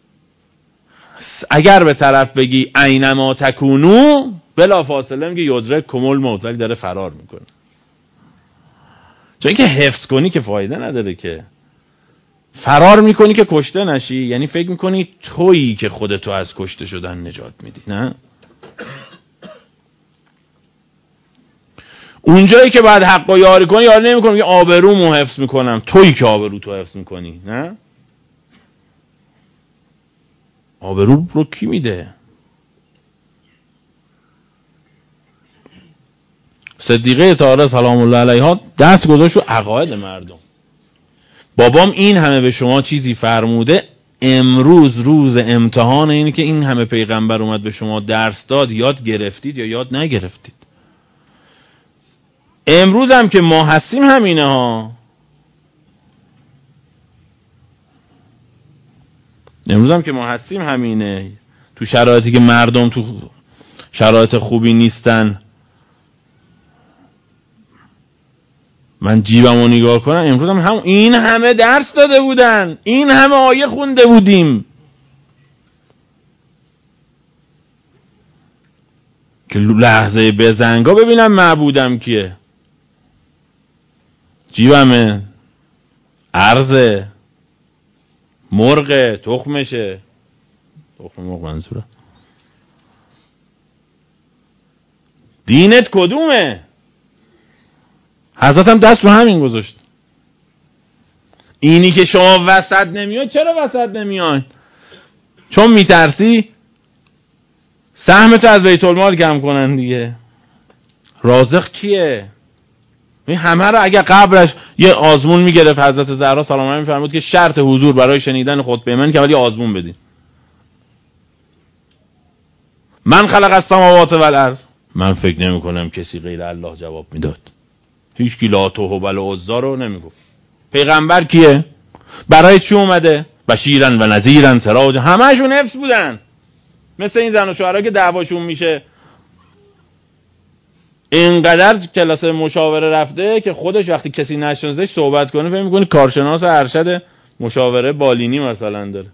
اگر به طرف بگی اینما تکونو، بلا فاصله میگه یدرککم الموت، ولی داره فرار میکنه. چون اینکه حفظ کنی که فایده نداره، که فرار میکنی که کشته نشی، یعنی فکر میکنی تویی که خودتو از کشته شدن نجات میدی. نه، اونجایی که باید حقو یاری کنی یاری نمیکنی، آبرومو حفظ میکنم، تویی که آبرو تو حفظ میکنی. نه، آبرو رو کی میده؟ صدیقه طاهره سلام الله علیها دست گذاشت رو عقاید مردم. بابام این همه به شما چیزی فرموده، امروز روز امتحان اینه که این همه پیغمبر اومد به شما درس داد، یاد گرفتید یا یاد نگرفتید. امروز هم که ما هستیم همینه ها. امروز هم که ما هستیم همینه. تو شرایطی که مردم تو شرایط خوبی نیستن، من جیبمو نگاه کنم امروز هم, هم این همه درس داده بودن، این همه آیه خونده بودیم که لحظه بزنگا ببینم معبودم کیه. جیبمه، ارزه، مرغ، تخمشه، تخم مرغ منظوره. دینت کدومه؟ حضرت هم دست رو همین گذاشت. اینی که شما وسط نمیاد، چرا وسط نمیاد؟ چون میترسی سهمتو از بیت المال کم کنن دیگه. رازق کیه؟ این همه رو اگه قبلش یه آزمون میگرفت حضرت زهرا سلام الله علیها میفرمود که شرط حضور برای شنیدن خطبه من که ولی آزمون بدین. من خلق السماوات والارض، من فکر نمی کنم کسی غیر الله جواب میداد. هیچ کی لات و هبل و عزا رو نمیگفت. پیغمبر کیه؟ برای چی اومده؟ بشیرن و نذیرن سراج، همه‌شون حفظ بودن. مثل این زن و شوهرها که دعواشون میشه اینقدر کلاس مشاوره رفته که خودش وقتی کسی نشناسه صحبت کنه فکر می‌کنه کارشناس ارشد مشاوره بالینی مثلا داره.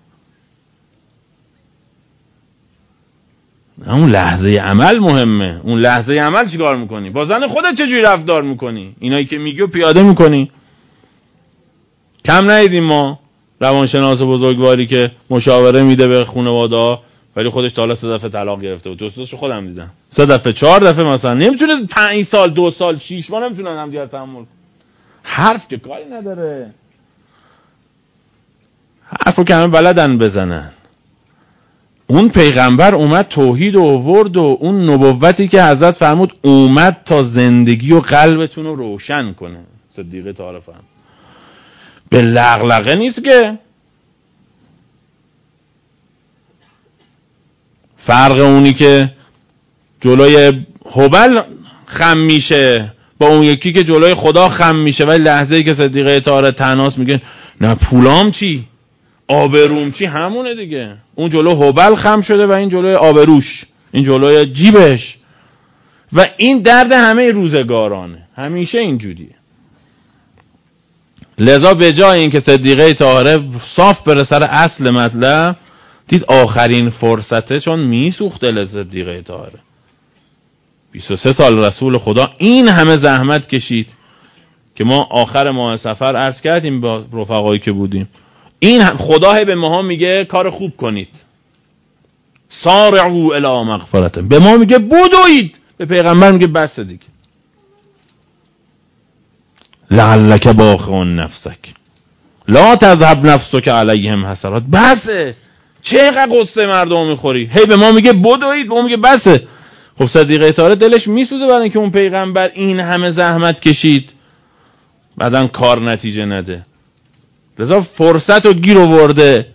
اون لحظه عمل مهمه. اون لحظه عمل چیکار میکنی؟ با زن خودت چجوری رفتار میکنی؟ اینایی که میگی و پیاده میکنی. کم ندیدیم ما روانشناس بزرگواری که مشاوره میده به خانواده‌ها ولی خودش تا حالا سه دفعه طلاق گرفته بود. جستجوشو خودم دیدم. سه دفعه، چهار دفعه مثلا. نمیتونه پنج سال، دو سال، شش ماه نمیتونن همدیگر تحمل. حرف که کاری نداره. حرفو که همه بلدن بزنن. اون پیغمبر اومد توحید و آورد و اون نبوتی که حضرت فرمود اومد تا زندگی و قلبتون رو روشن کنه. صدیقه تعالی فرمود. به لغلقه نیست که. فرق اونی که جلوی هبل خم میشه با اون یکی که جلوی خدا خم میشه ولی لحظه‌ای که صدیقه طاهره تناس میگه نه پولام چی؟ آبروم چی؟ همونه دیگه. اون جلو هبل خم شده و این جلوی آبروش، این جلوی جیبش. و این درد همه روزگارانه، همیشه اینجوریه. لذا به جای این که صدیقه طاهره صاف بره سر اصل مطلب، دید آخرین فرصته، چون میسوخت دل صدیقه طاهره. بیست و سه سال رسول خدا این همه زحمت کشید که ما آخر ماه سفر عرض کردیم با رفقایی که بودیم، این خدا به ما میگه کار خوب کنید، سارعوا الی مغفرت، به ما میگه بدوید، به پیغمبر میگه بس دیگه، لعلک باخع نفسک لا تذهب نفسک علیهم حسرات، بسه، چقدر قصه مردم میخوری، هی به ما میگه بدوید، به ما میگه بسه. خب صدیقه طاهره دلش میسوزه برای اینکه اون پیغمبر این همه زحمت کشید بعدن کار نتیجه نده، لذا فرصت رو گیر آورده.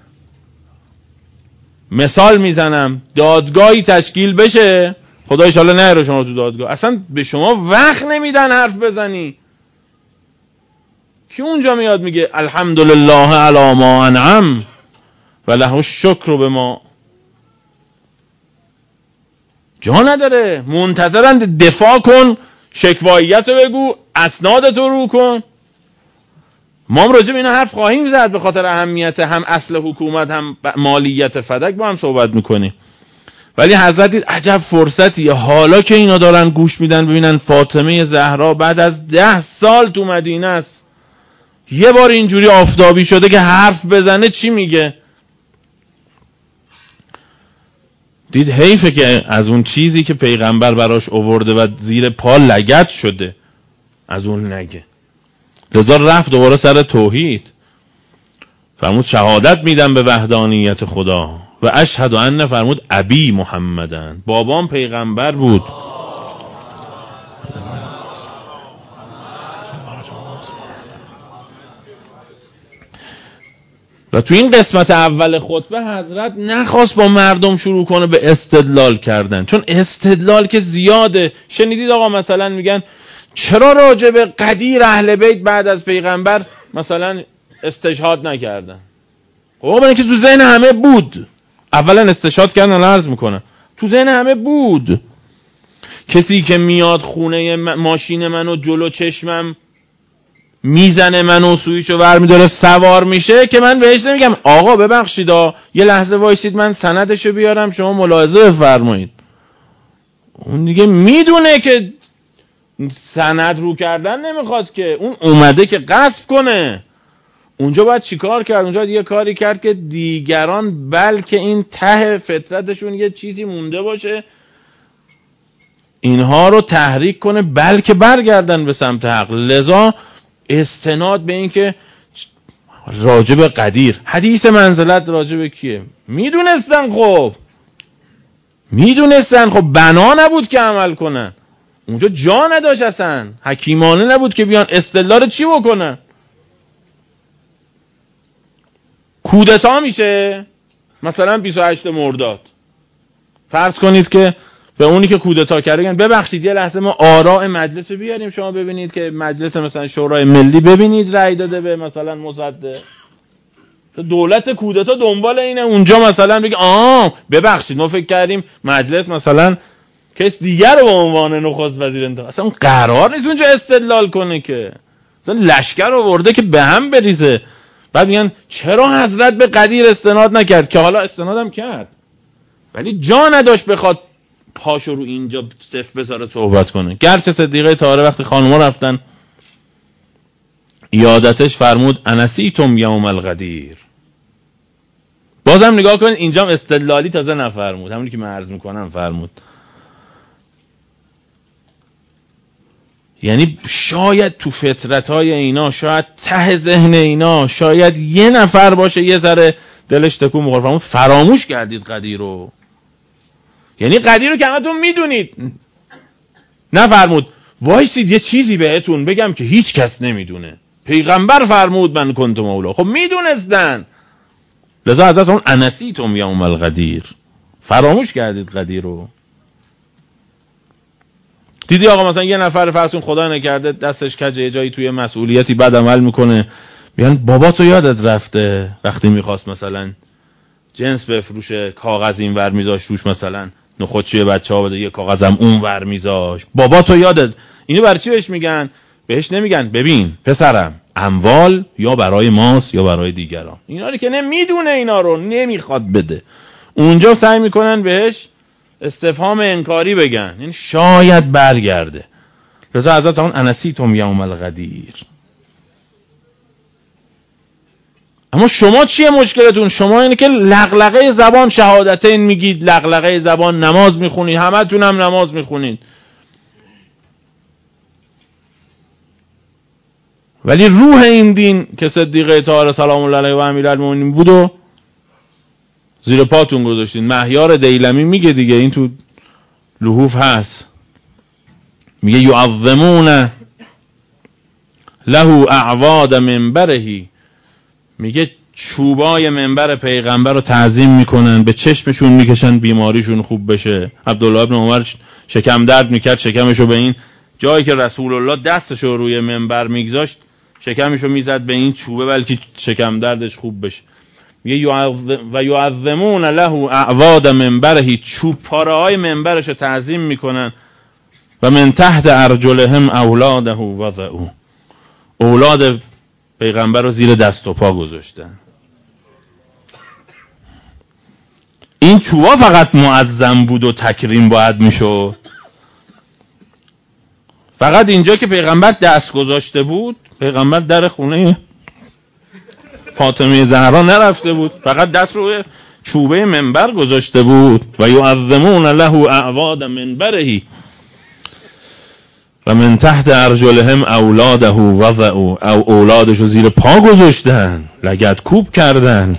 مثال میزنم، دادگاهی تشکیل بشه، خدا ایشالله نهره شما تو دادگاه، اصلا به شما وقت نمیدن حرف بزنی. کی اونجا میاد میگه الحمدلله علی ما انعم و له الشکر به ما؟ جا نداره. منتظرند دفاع کن، شکواییت رو بگو، اسنادت رو رو کن. ما هم راجع به اینا حرف خواهیم زد، به خاطر اهمیت هم اصل حکومت هم مالیت فدک با هم صحبت میکنیم. ولی حضرت دید عجب فرصتیه، حالا که اینا دارن گوش میدن ببینن فاطمه زهرا بعد از ده سال تو مدینه است، یه بار اینجوری آفتابی شده که حرف بزنه چی میگه. دید حیفه که از اون چیزی که پیغمبر براش آورده و زیر پا لگد شده از اون نگه. لذا رفت دوباره سر توحید، فرمود شهادت میدم به وحدانیت خدا و اشهد ان، فرمود ابی محمدن، بابام پیغمبر بود. و تو این قسمت اول خطبه حضرت نخواست با مردم شروع کنه به استدلال کردن، چون استدلال که زیاده. شنیدید آقا مثلا میگن چرا راجع به قدیر اهل بیت بعد از پیغمبر مثلا استشهاد نکردن؟ خب برای اینکه تو ذهن همه بود. اولا استشهاد کردن، الان عرض میکنم تو ذهن همه بود. کسی که میاد خونه ماشین منو جلو چشمم میزنه، منو سویشو ور میداره سوار میشه، که من بهش نمیگم آقا ببخشید یه لحظه وایسید من سندشو بیارم شما ملاحظه بفرمایید. اون دیگه میدونه که سند رو کردن نمیخواد، که اون اومده که غصب کنه. اونجا باید چی کار کرد؟ اونجا یه کاری کرد که دیگران بلکه این ته فطرتشون یه چیزی مونده باشه اینها رو تحریک کنه بلکه برگردن به سمت حق. لذا استناد به این که راجب قدیر حدیث منزلت راجب کیه میدونستن، خب میدونستن، خب بنا نبود که عمل کنن. اونجا جا نداشت، اصلا حکیمانه نبود که بیان استدلال چی بکنن. کودتا میشه مثلا بیست و هشت مرداد، فرض کنید که به اونی که کودتا کرده ببخشید یه لحظه ما آراء مجلس بیاریم شما ببینید که مجلس مثلا شورای ملی ببینید رأی داده به مثلا مصدق. دولت کودتا دنبال اینه اونجا مثلا بگه آه ببخشید ما فکر کردیم مجلس مثلا کس دیگر رو به عنوان نخست وزیر انتخاب. اصلا اون قرار نیست اونجا استدلال کنه که اصلا لشکر آورده که به هم بریزه. بعد میگن چرا حضرت به قدیر استناد نکرد که حالا استنادم کرد ولی جا نداشت بخواد پاشو رو اینجا صف بذاره صحبت کنه. گرچه صدیقه طاهره وقتی خانوما رفتن یادتش فرمود انسیتم یوم الغدیر. بازم نگاه کنید اینجا استدلالی تازه نفرمود، همونی که من عرض میکنم فرمود. یعنی شاید تو فطرتای اینا، شاید ته ذهن اینا، شاید یه نفر باشه یه ذره دلش تکون بخوره فرمود فراموش کردید قدیر رو. یعنی قدیر رو که همتون میدونید. نفرمود وایسید یه چیزی بهتون بگم که هیچ کس نمیدونه. پیغمبر فرمود من کنت مولا. خب میدونستن. لذا حضرت اون انسیتم یوم الغدیر، فراموش کردید قدیر رو. دیدی آقا مثلا یه نفر فرضون خدا نکرده دستش کجه جایی توی مسئولیتی بد عمل میکنه، میگن بابا تو یادت رفته وقتی میخواست مثلا جنس بفروشه کاغذ این ور میذاش روش مثلا نخودچوی بچه‌ها بده یه کاغذم اون ور میذاش، بابا تو یادت. اینو برای چی بهش میگن؟ بهش نمیگن ببین پسرم اموال یا برای ماست یا برای دیگران. اینا رو که نمیدونه، اینا رو نمیخواد بده. اونجا سعی میکنن بهش استفهام انکاری بگن، یعنی شاید برگرده. لذا حضرت اون انسیتم یوم الغدیر. اما شما چیه مشکلتون؟ شما اینه که لغلقه زبان شهادتین میگید، لغلقه زبان نماز میخونید، همتون هم نماز میخونید، ولی روح این دین که صدیقه طاهره سلام الله علیه و امیرالمومنین بود و زیر پاتون گذاشتین. مهیار دیلمی میگه دیگه، این تو لحوف هست، میگه یعظمون له اعواد منبرهی، میگه چوبای منبر پیغمبر رو تعظیم میکنن، به چشمشون میکشن بیماریشون خوب بشه. عبدالله ابن عمر شکم درد میکرد، شکمشو به این جایی که رسول الله دستشو روی منبر میگذاشت شکمشو میزد به این چوبه بلکه شکم دردش خوب بشه. میگه و یعظمون له اعواد منبرهی، چوب پاره های منبرش رو تعظیم میکنن. و من تحت ارجلهم اولاده وضعوا، اولاد پیغمبر رو زیر دست و پا گذاشتن. این چوبا فقط معظم بود و تکریم باید میشد. فقط اینجا که پیغمبر دست گذاشته بود، پیغمبر در خونه فاطمه زهرا نرفته بود، فقط دست روی چوبه منبر گذاشته بود. و یعظمون له اعواد منبرهی و من تحت ارجلهم اولاده وضعوا، او اولادشو زیر پا گذاشتن، لگد کوب کردن.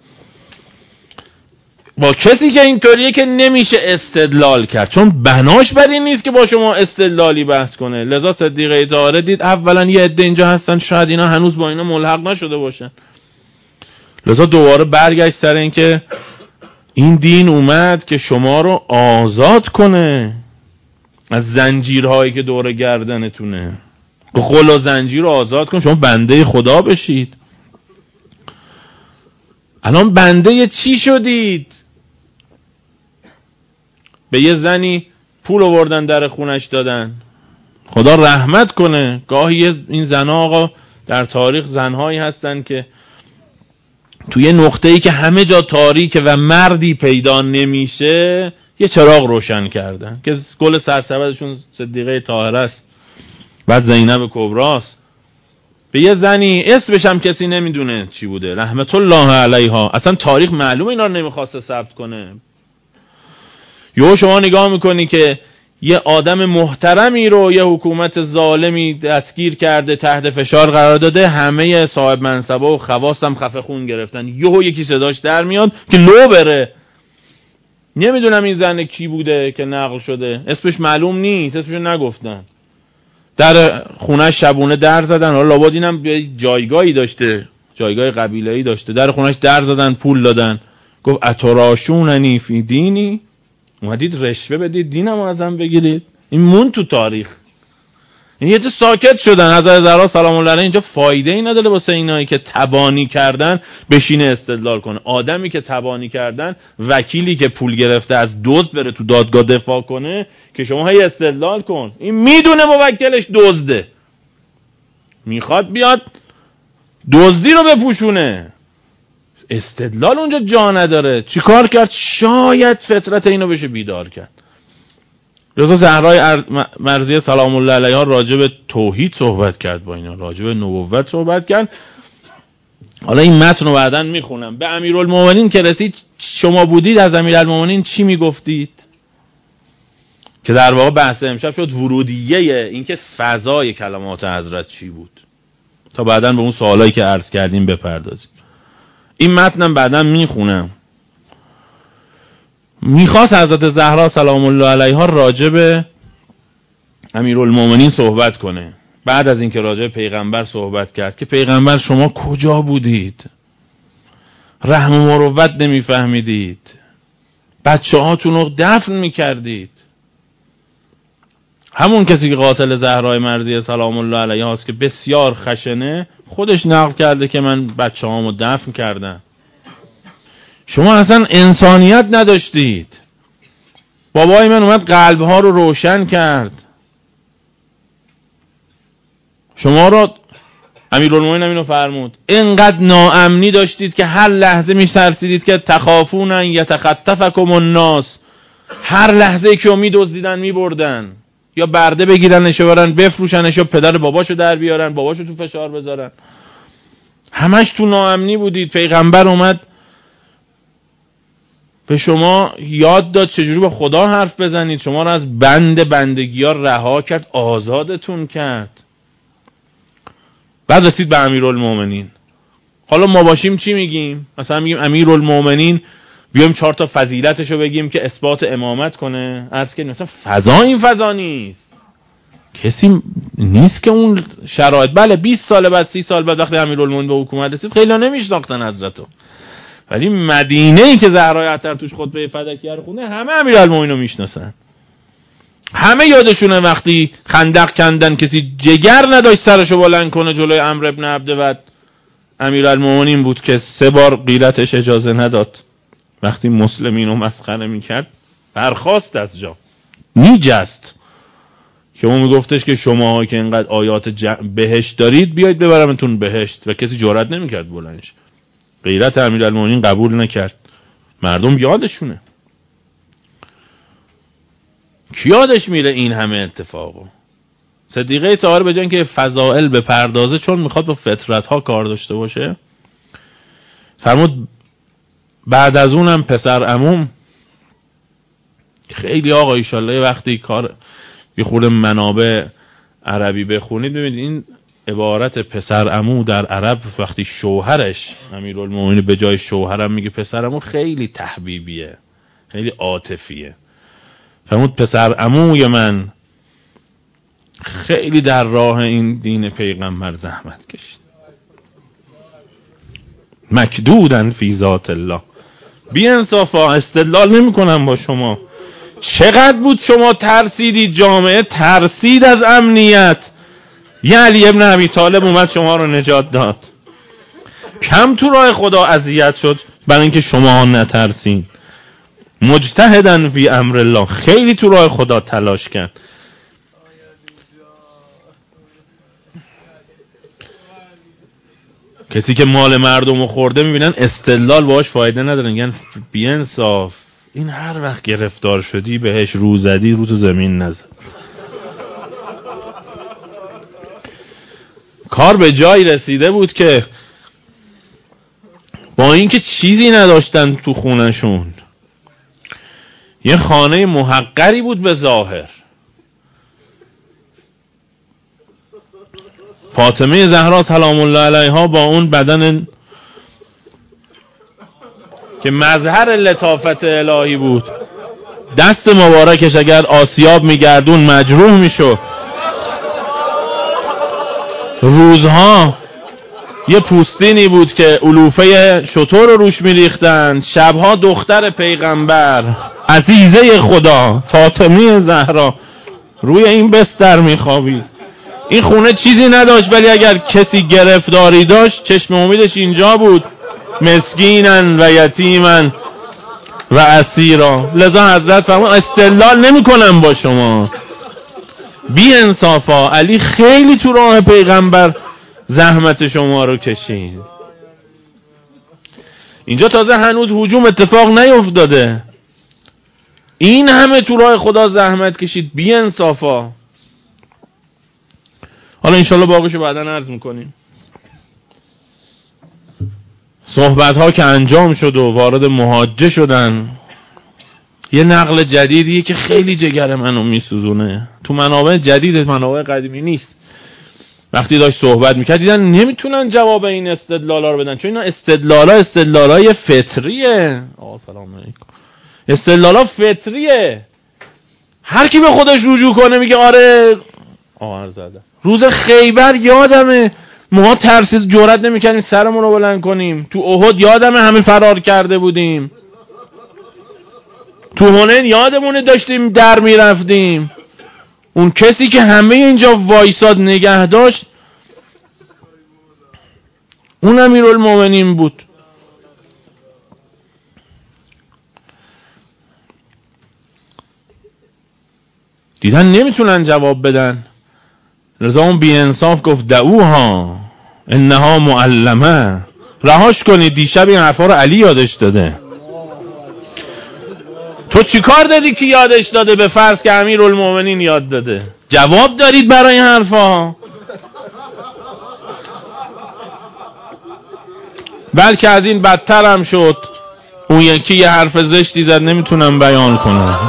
با کسی که اینطوریه که نمیشه استدلال کرد، چون بناش بر این نیست که با شما استدلالی بحث کنه. لذا صدیقه طاهره دید اولا یه عده اینجا هستن شاید اینا هنوز با اینا ملحق نشده باشن، لذا دوباره برگشت سر این که این دین اومد که شما رو آزاد کنه از زنجیرهایی که دور گردنتونه. غل و زنجیر رو آزاد کن، شما بنده خدا بشید. الان بنده چی شدید؟ به یه زنی پول آوردن در خونش دادن، خدا رحمت کنه. گاهی این زنها آقا در تاریخ زنهایی هستن که توی نقطه‌ای که همه جا تاریکه و مردی پیدا نمیشه یه چراغ روشن کردن که گل سرسبدشون صدیقه طاهره است، بعد زینب کبراست. به یه زنی اسمش هم کسی نمیدونه چی بوده، رحمت الله علیها، اصلا تاریخ معلومه اینا رو نمیخواسته ثبت کنه. یهو شما نگاه میکنی که یه آدم محترمی رو یه حکومت ظالمی دستگیر کرده، تحت فشار قرار داده، همه صاحب منصبا و خواص هم خفه خون گرفتن. یهو یکی صداش در میاد که لو بره. نمیدونم این زن کی بوده که نقل شده، اسمش معلوم نیست، اسمشو نگفتن. در خونه شبونه در زدن، حالا لابد اینم جایگاهی داشته، جایگاه قبیله‌ای داشته. در خونش در زدن، پول دادن، گفت اتراشوننی فی دینی، اومدید رشوه بدید دینم ازم بگیرید. این مون تو تاریخ. این یه تو ساکت شدن. حضرت زهرا سلام الله علیها اینجا فایده ای نداره واسه اینایی که تبانی کردن بشینه استدلال کنه. آدمی که تبانی کردن، وکیلی که پول گرفته از دزد بره تو دادگاه دفاع کنه که شما هی استدلال کن. این میدونه موکلش دزده، میخواد بیاد دزدی رو بپوشونه. استدلال اونجا جا نداره. چی کار کرد؟ شاید فطرت اینو بشه بیدار کرد. رضا زهرای مرضیه سلام الله علیها راجع به توحید صحبت کرد، با اینا راجع به نبوت صحبت کرد. حالا این متن رو بعداً میخونم. به امیرالمومنین که رسید، شما بودید از امیرالمومنین چی میگفتید؟ که در واقع بحث امشب شد ورودیه این که فضای کلمات حضرت چی بود، تا بعداً به اون سوالایی که عرض کردیم بپردازیم. این متنم بعداً میخونم. میخواست حضرت زهرا سلام الله علیها راجع به امیرالمومنین صحبت کنه. بعد از اینکه راجع به پیغمبر صحبت کرد که پیغمبر شما کجا بودید؟ رحم و مروت نمیفهمیدید، بچه هاتون رو دفن میکردید. همون کسی که قاتل زهرای مرضیه سلام الله علیها است که بسیار خشنه، خودش نقل کرده که من بچه هامو دفن کردم. شما اصلا انسانیت نداشتید. بابای من اومد قلبها رو روشن کرد. شما رو امیرالمومنین هم اینو فرمود، اینقدر ناامنی داشتید که هر لحظه می‌ترسیدید که تخافون ان یتخطفکم الناس، هر لحظه که می‌دزدیدن می‌بردن، یا برده بگیرنش برن بفروشنش، یا پدر باباشو در بیارن باباشو تو فشار بذارن. همش تو ناامنی بودید. پیغمبر اومد به شما یاد داد چجوری با خدا حرف بزنید، شما رو از بند بندگی ها رها کرد، آزادتون کرد. بعد رسید به امیرالمومنین. حالا ما باشیم چی میگیم؟ مثلا میگیم امیرالمومنین، بیایم چهار تا فضیلتشو بگیم که اثبات امامت کنه. عرض کنیم مثلا فضا این فضا نیست، کسی نیست که اون شرایط. بله بیست سال بعد سی سال بعد وقتی امیرالمومنین به حکومت رسید خیلی نمیشناختن حضرتو، ولی مدینه‌ای که زهرای عطر توش خطبه فدکیه رو خونه همه امیرالمومنین رو میشناسن. همه یادشونه وقتی خندق کندن کسی جگر نداشت سرشو بلند کنه جلوی عمرو ابن عبدود، امیرالمومنین بود که سه بار غیرتش اجازه نداد. وقتی مسلمین رو مسخره میکرد برخاست از جا، نیجست که اون میگفتش که شما که اینقدر آیات بهشت دارید بیایید ببرمتون بهشت، و کسی جرئت نمیکرد بلندش. غیرت امیرالمومنین قبول نکرد. مردم یادشونه. کی یادش میره این همه اتفاقو؟ صدیقه طاهره به جای که فضائل به پردازه، چون میخواد با فطرت ها کار داشته باشه، فرمود بعد از اونم پسر عموم. خیلی آقا ایشالله وقتی کار بیخورد منابع عربی بخونید ببینید این عبارت پسر عمو در عرب وقتی شوهرش امیرالمومنین به جای شوهرم میگه پسر عمو، خیلی تحبیبیه، خیلی عاطفیه. فرمود پسر عموی من خیلی در راه این دین پیغمبر زحمت کشید. مکدودن فی ذات الله. بی انصافا استدلال نمی کنم با شما. چقدر بود شما ترسیدید، جامعه ترسید از امنیت. یه علی ابن ابی طالب اومد شما رو نجات داد. کم تو راه خدا اذیت شد برای اینکه شما نترسین. مجتهدن فی امر الله، خیلی تو راه خدا تلاش کرد. کسی که مال مردم رو خورده میبینن استدلال باهاش فایده ندارن، میگن بی انصاف، این هر وقت گرفتار شدی بهش رو زدی رو تو زمین نزد. کار به جایی رسیده بود که با اینکه چیزی نداشتن تو خونشون، یه خانه محقری بود به ظاهر، فاطمه زهرا سلام الله علیها با اون بدن که مظهر لطافت الهی بود، دست مبارکش اگر آسیاب میگردون مجروح میشد. روزها یه پوستینی بود که علوفه شتر رو روش میریختن، شبها دختر پیغمبر عزیزه خدا فاطمه زهرا روی این بستر میخوابید. این خونه چیزی نداشت، ولی اگر کسی گرفتاری داشت چشم امیدش اینجا بود. مسکینن و یتیمن و اسیرا. لذا حضرت فرمود استدلال نمی کنم با شما، بی انصافا. علی خیلی تو راه پیغمبر زحمت شما رو کشید. اینجا تازه هنوز هجوم اتفاق نیفتاده، این همه تو راه خدا زحمت کشید، بی انصافا. حالا انشالله باقیشو بعدا عرض میکنیم. صحبت ها که انجام شد و وارد محاجه شدن، یه نقل جدیدیه که خیلی جگر منو میسوزونه. تو منابع جدید، منابع قدیمی نیست. وقتی داشت صحبت میکرد دیدن نمیتونن جواب این استدلالا رو بدن، چون اینا استدلالا استدلالای فطریه. آقا سلام علیکم. استدلالا فطریه، هر کی به خودش رجوع کنه میگه آره. آهر زده روز خیبر یادمه ما ترسید جرئت نمیکردیم سرمون رو بلند کنیم. تو احد یادمه همه فرار کرده بودیم. تو حنین یادمونه داشتیم در میرفتیم. اون کسی که همه اینجا وایساد نگه داشت اون امیرالمومنین بود. دیدن نمیتونن جواب بدن، رضا اون بی انصاف گفت دعوها انها معلمه، رهاش کنید، دیشب این حرفا رو علی یادش داده. تو چی کار دادی که یادش داده؟ به فرض که امیرالمومنین یاد داده، جواب دارید برای این حرفا؟ بلکه از این بدتر هم شد. اون یکی یه حرف زشتی زد نمیتونم بیان کنم.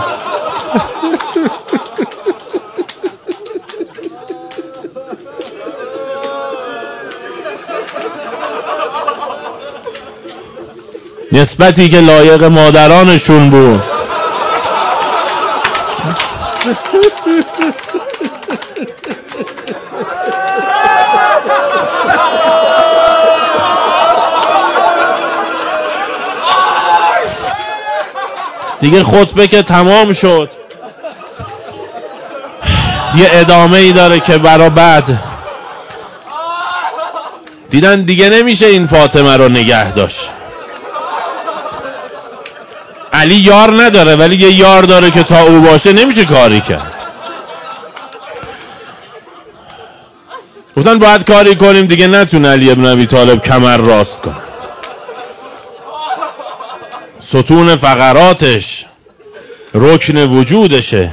نسبتی که لایق مادرانشون بود. دیگه خطبه که تمام شد، یه ادامه ای داره که برا بعد دیدن دیگه نمیشه این فاطمه رو نگه داشت. علی یار نداره ولی یه یار داره که تا او باشه نمیشه کاری کرد. گفتن باید کاری کنیم دیگه نتونه علی ابن ابی طالب کمر راست کنه، ستون فقراتش رکن وجودشه.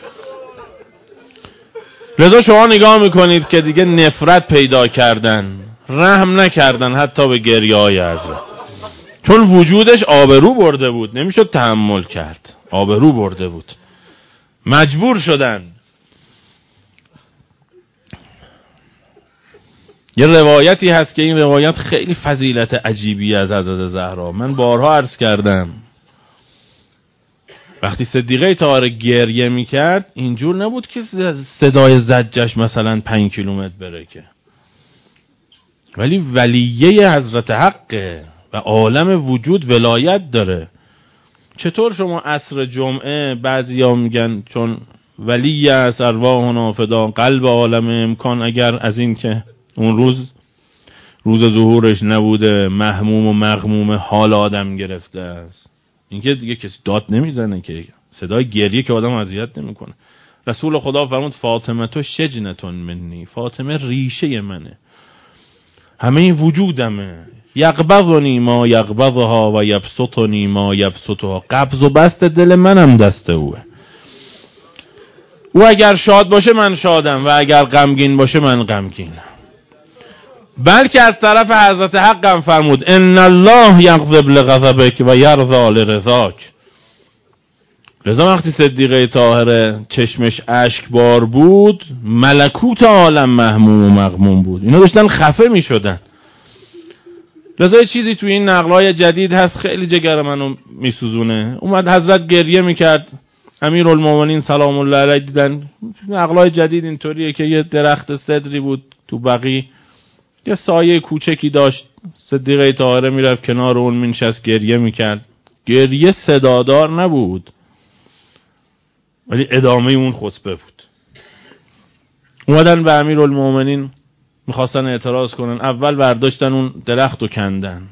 لذا شما نگاه میکنید که دیگه نفرت پیدا کردن، رحم نکردن حتی به گریه های حضرت، چون وجودش آبرو برده بود، نمیشد تحمل کرد، آبرو برده بود، مجبور شدن. یه روایتی هست که این روایت خیلی فضیلت عجیبی از حضرت زهرا. من بارها عرض کردم وقتی صدیقه طاهره گریه میکرد اینجور نبود که صدای زجش مثلا پنج کیلومتر بره که، ولی ولیه حضرت حقه و عالم وجود ولایت داره. چطور شما عصر جمعه بعضیا میگن چون ولی است ارواحنا فدا قلب عالم امکان، اگر از این که اون روز روز ظهورش نبوده محموم و مغموم حال آدم گرفته است، اینکه دیگه کسی داد نمیزنه که صدای گریه که آدم اذیت نمیکنه. رسول خدا فرمود فاطمه تو شجنتون منی، فاطمه ریشه منه، همه این وجودمه. یقبضنی ما یقبضها و یبسطنی ما یبسطها، قبض و بست دل منم دست اوه. او اگر شاد باشه من شادم و اگر غمگین باشه من غمگینم. بلکه از طرف حضرت حقم فرمود ان الله یغضب لغضبک و یرضا لرضاک. لذا وقتی صدیقه طاهره چشمش اشک بار بود ملکوت عالم محموم و مغموم بود، اینا داشتن خفه می شدن. لذا یه چیزی توی این نقلای جدید هست خیلی جگر منو میسوزونه. اومد حضرت گریه میکرد، امیرالمومنین سلام الله علیه دیدن. نقلای جدید اینطوریه که یه درخت صدری بود تو بقیع، یه سایه کوچکی داشت، صدیقه طاهره میرفت کنار اون مینشست گریه میکرد. گریه صدادار نبود، ولی ادامه اون خطبه بود. اومدن به امیرالمومنین میخواستن اعتراض کنن، اول برداشتن اون درخت رو کندن.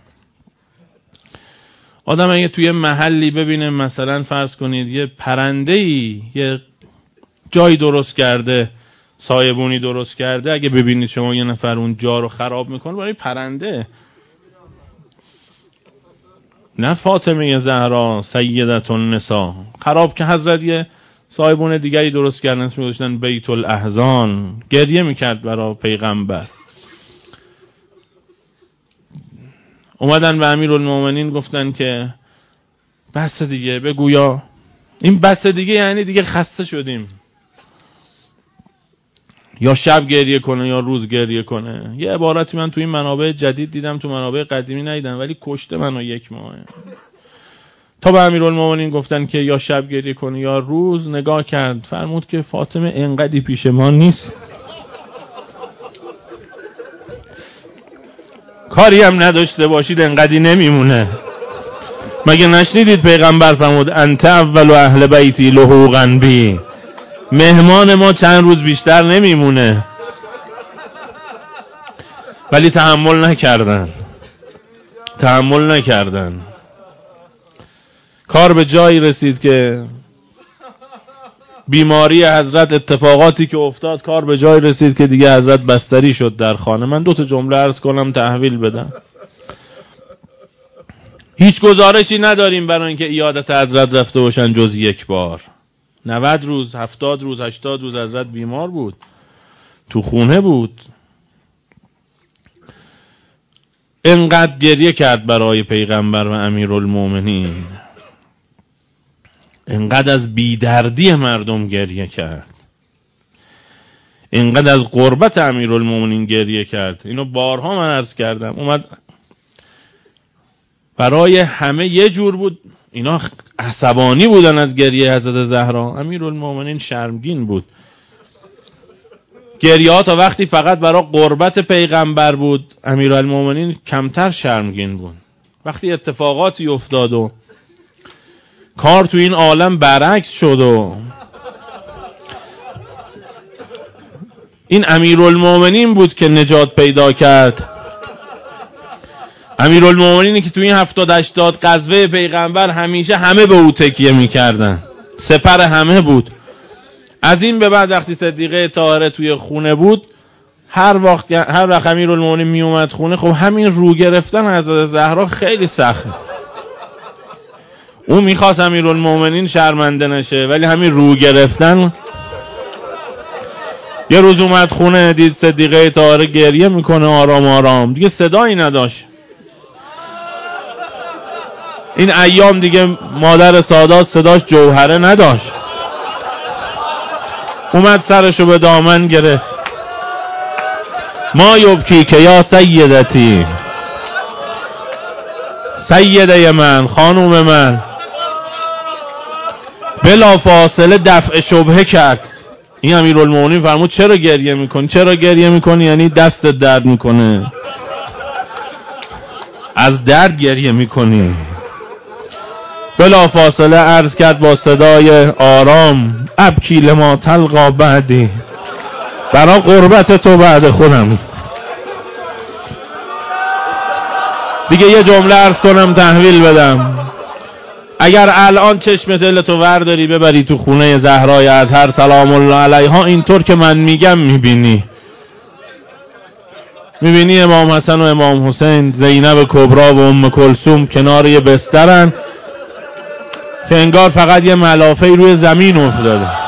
آدم اگه توی محلی ببینه مثلا فرض کنید یه پرنده‌ای یه جایی درست کرده، سایبونی درست کرده، اگه ببینید شما یه نفر اون جا رو خراب میکنه، برای پرنده، نه فاطمه زهرا سیدة النساء، خراب که حضرت یه سایبون دیگری درست کردن اسمش گذاشتن بیت الاحزان، گریه میکرد برای پیغمبر. اومدن به امیرالمومنین گفتن که بس دیگه، بگویا این بس دیگه یعنی دیگه خسته شدیم، یا شب گریه کنه یا روز گریه کنه. یه عبارتی من تو این منابع جدید دیدم، تو منابع قدیمی ندیدم، ولی کشته منو یک ماه. تا به امیرالمومنین گفتن که یا شب گریه کنه یا روز، نگاه کرد فرمود که فاطمه انقدی پیش ما نیست، کاری هم نداشته باشید انقدی نمیمونه. مگه نشنیدید پیغمبر فرمود انت اول اهل بیتی لحوقا بی، مهمان ما چند روز بیشتر نمیمونه. ولی تحمل نکردن، تحمل نکردن. کار به جایی رسید که بیماری حضرت، اتفاقاتی که افتاد، کار به جایی رسید که دیگه حضرت بستری شد در خانه. من دو تا جمله عرض کنم تحویل بدم. هیچ گزارشی نداریم برای اینکه عیادت حضرت رفته باشن جز یک بار. نود روز، هفتاد روز، هشتاد روز حضرت بیمار بود، تو خونه بود. انقدر گریه کرد برای پیغمبر و امیرالمومنین، انقدر از بیدردی مردم گریه کرد، انقدر از غربت امیرالمومنین گریه کرد. اینو بارها من عرض کردم. اومد برای همه یه جور بود، اینا عصبانی بودن از گریه حضرت زهرا، امیرالمومنین شرمگین بود. گریه ها تا وقتی فقط برای قربت پیغمبر بود، امیرالمومنین کمتر شرمگین بود. وقتی اتفاقاتی افتاد و کار تو این عالم برعکس شد و این امیرالمومنین بود که نجات پیدا کرد. امیرالمومنینی که تو این هفتاد هشتاد غزوه پیغمبر همیشه همه به او تکیه میکردن، سپر همه بود. از این به بعد وقتی صدیقه طاهره توی خونه بود، هر وقت هر وقت امیرالمومنین می اومد خونه، خب همین رو گرفتن حضرت زهرا خیلی سخته. اون میخواست امیرالمومنین شرمنده نشه، ولی همین رو گرفتن. یه روز اومد خونه، دید صدیقه طاهره گریه میکنه آرام آرام، دیگه صدایی نداشت. این ایام دیگه مادر سادات صداش جوهره نداشت. اومد سرشو به دامن گرفت، ما یبکی که یا سیدتی، سیده من، خانوم من. بلا فاصله دفع شبهه کرد. این امیرالمومنین فرمود چرا گریه میکنی؟ چرا گریه میکنی؟ یعنی دستت درد میکنه، از درد گریه میکنی. بلا فاصله عرض کرد با صدای آرام ابکی لما تلقا بعدی، برای قربت تو بعد خودم. دیگه یه جمله عرض کنم تحویل بدم. اگر الان چشم دلتو ورداری ببری تو خونه زهرای اطهر سلام الله علیها، اینطور که من میگم میبینی میبینی امام حسن و امام حسین، زینب کبرا و ام کلثوم کنار یه بسترن که انگار فقط یه ملافه روی زمین افتاده.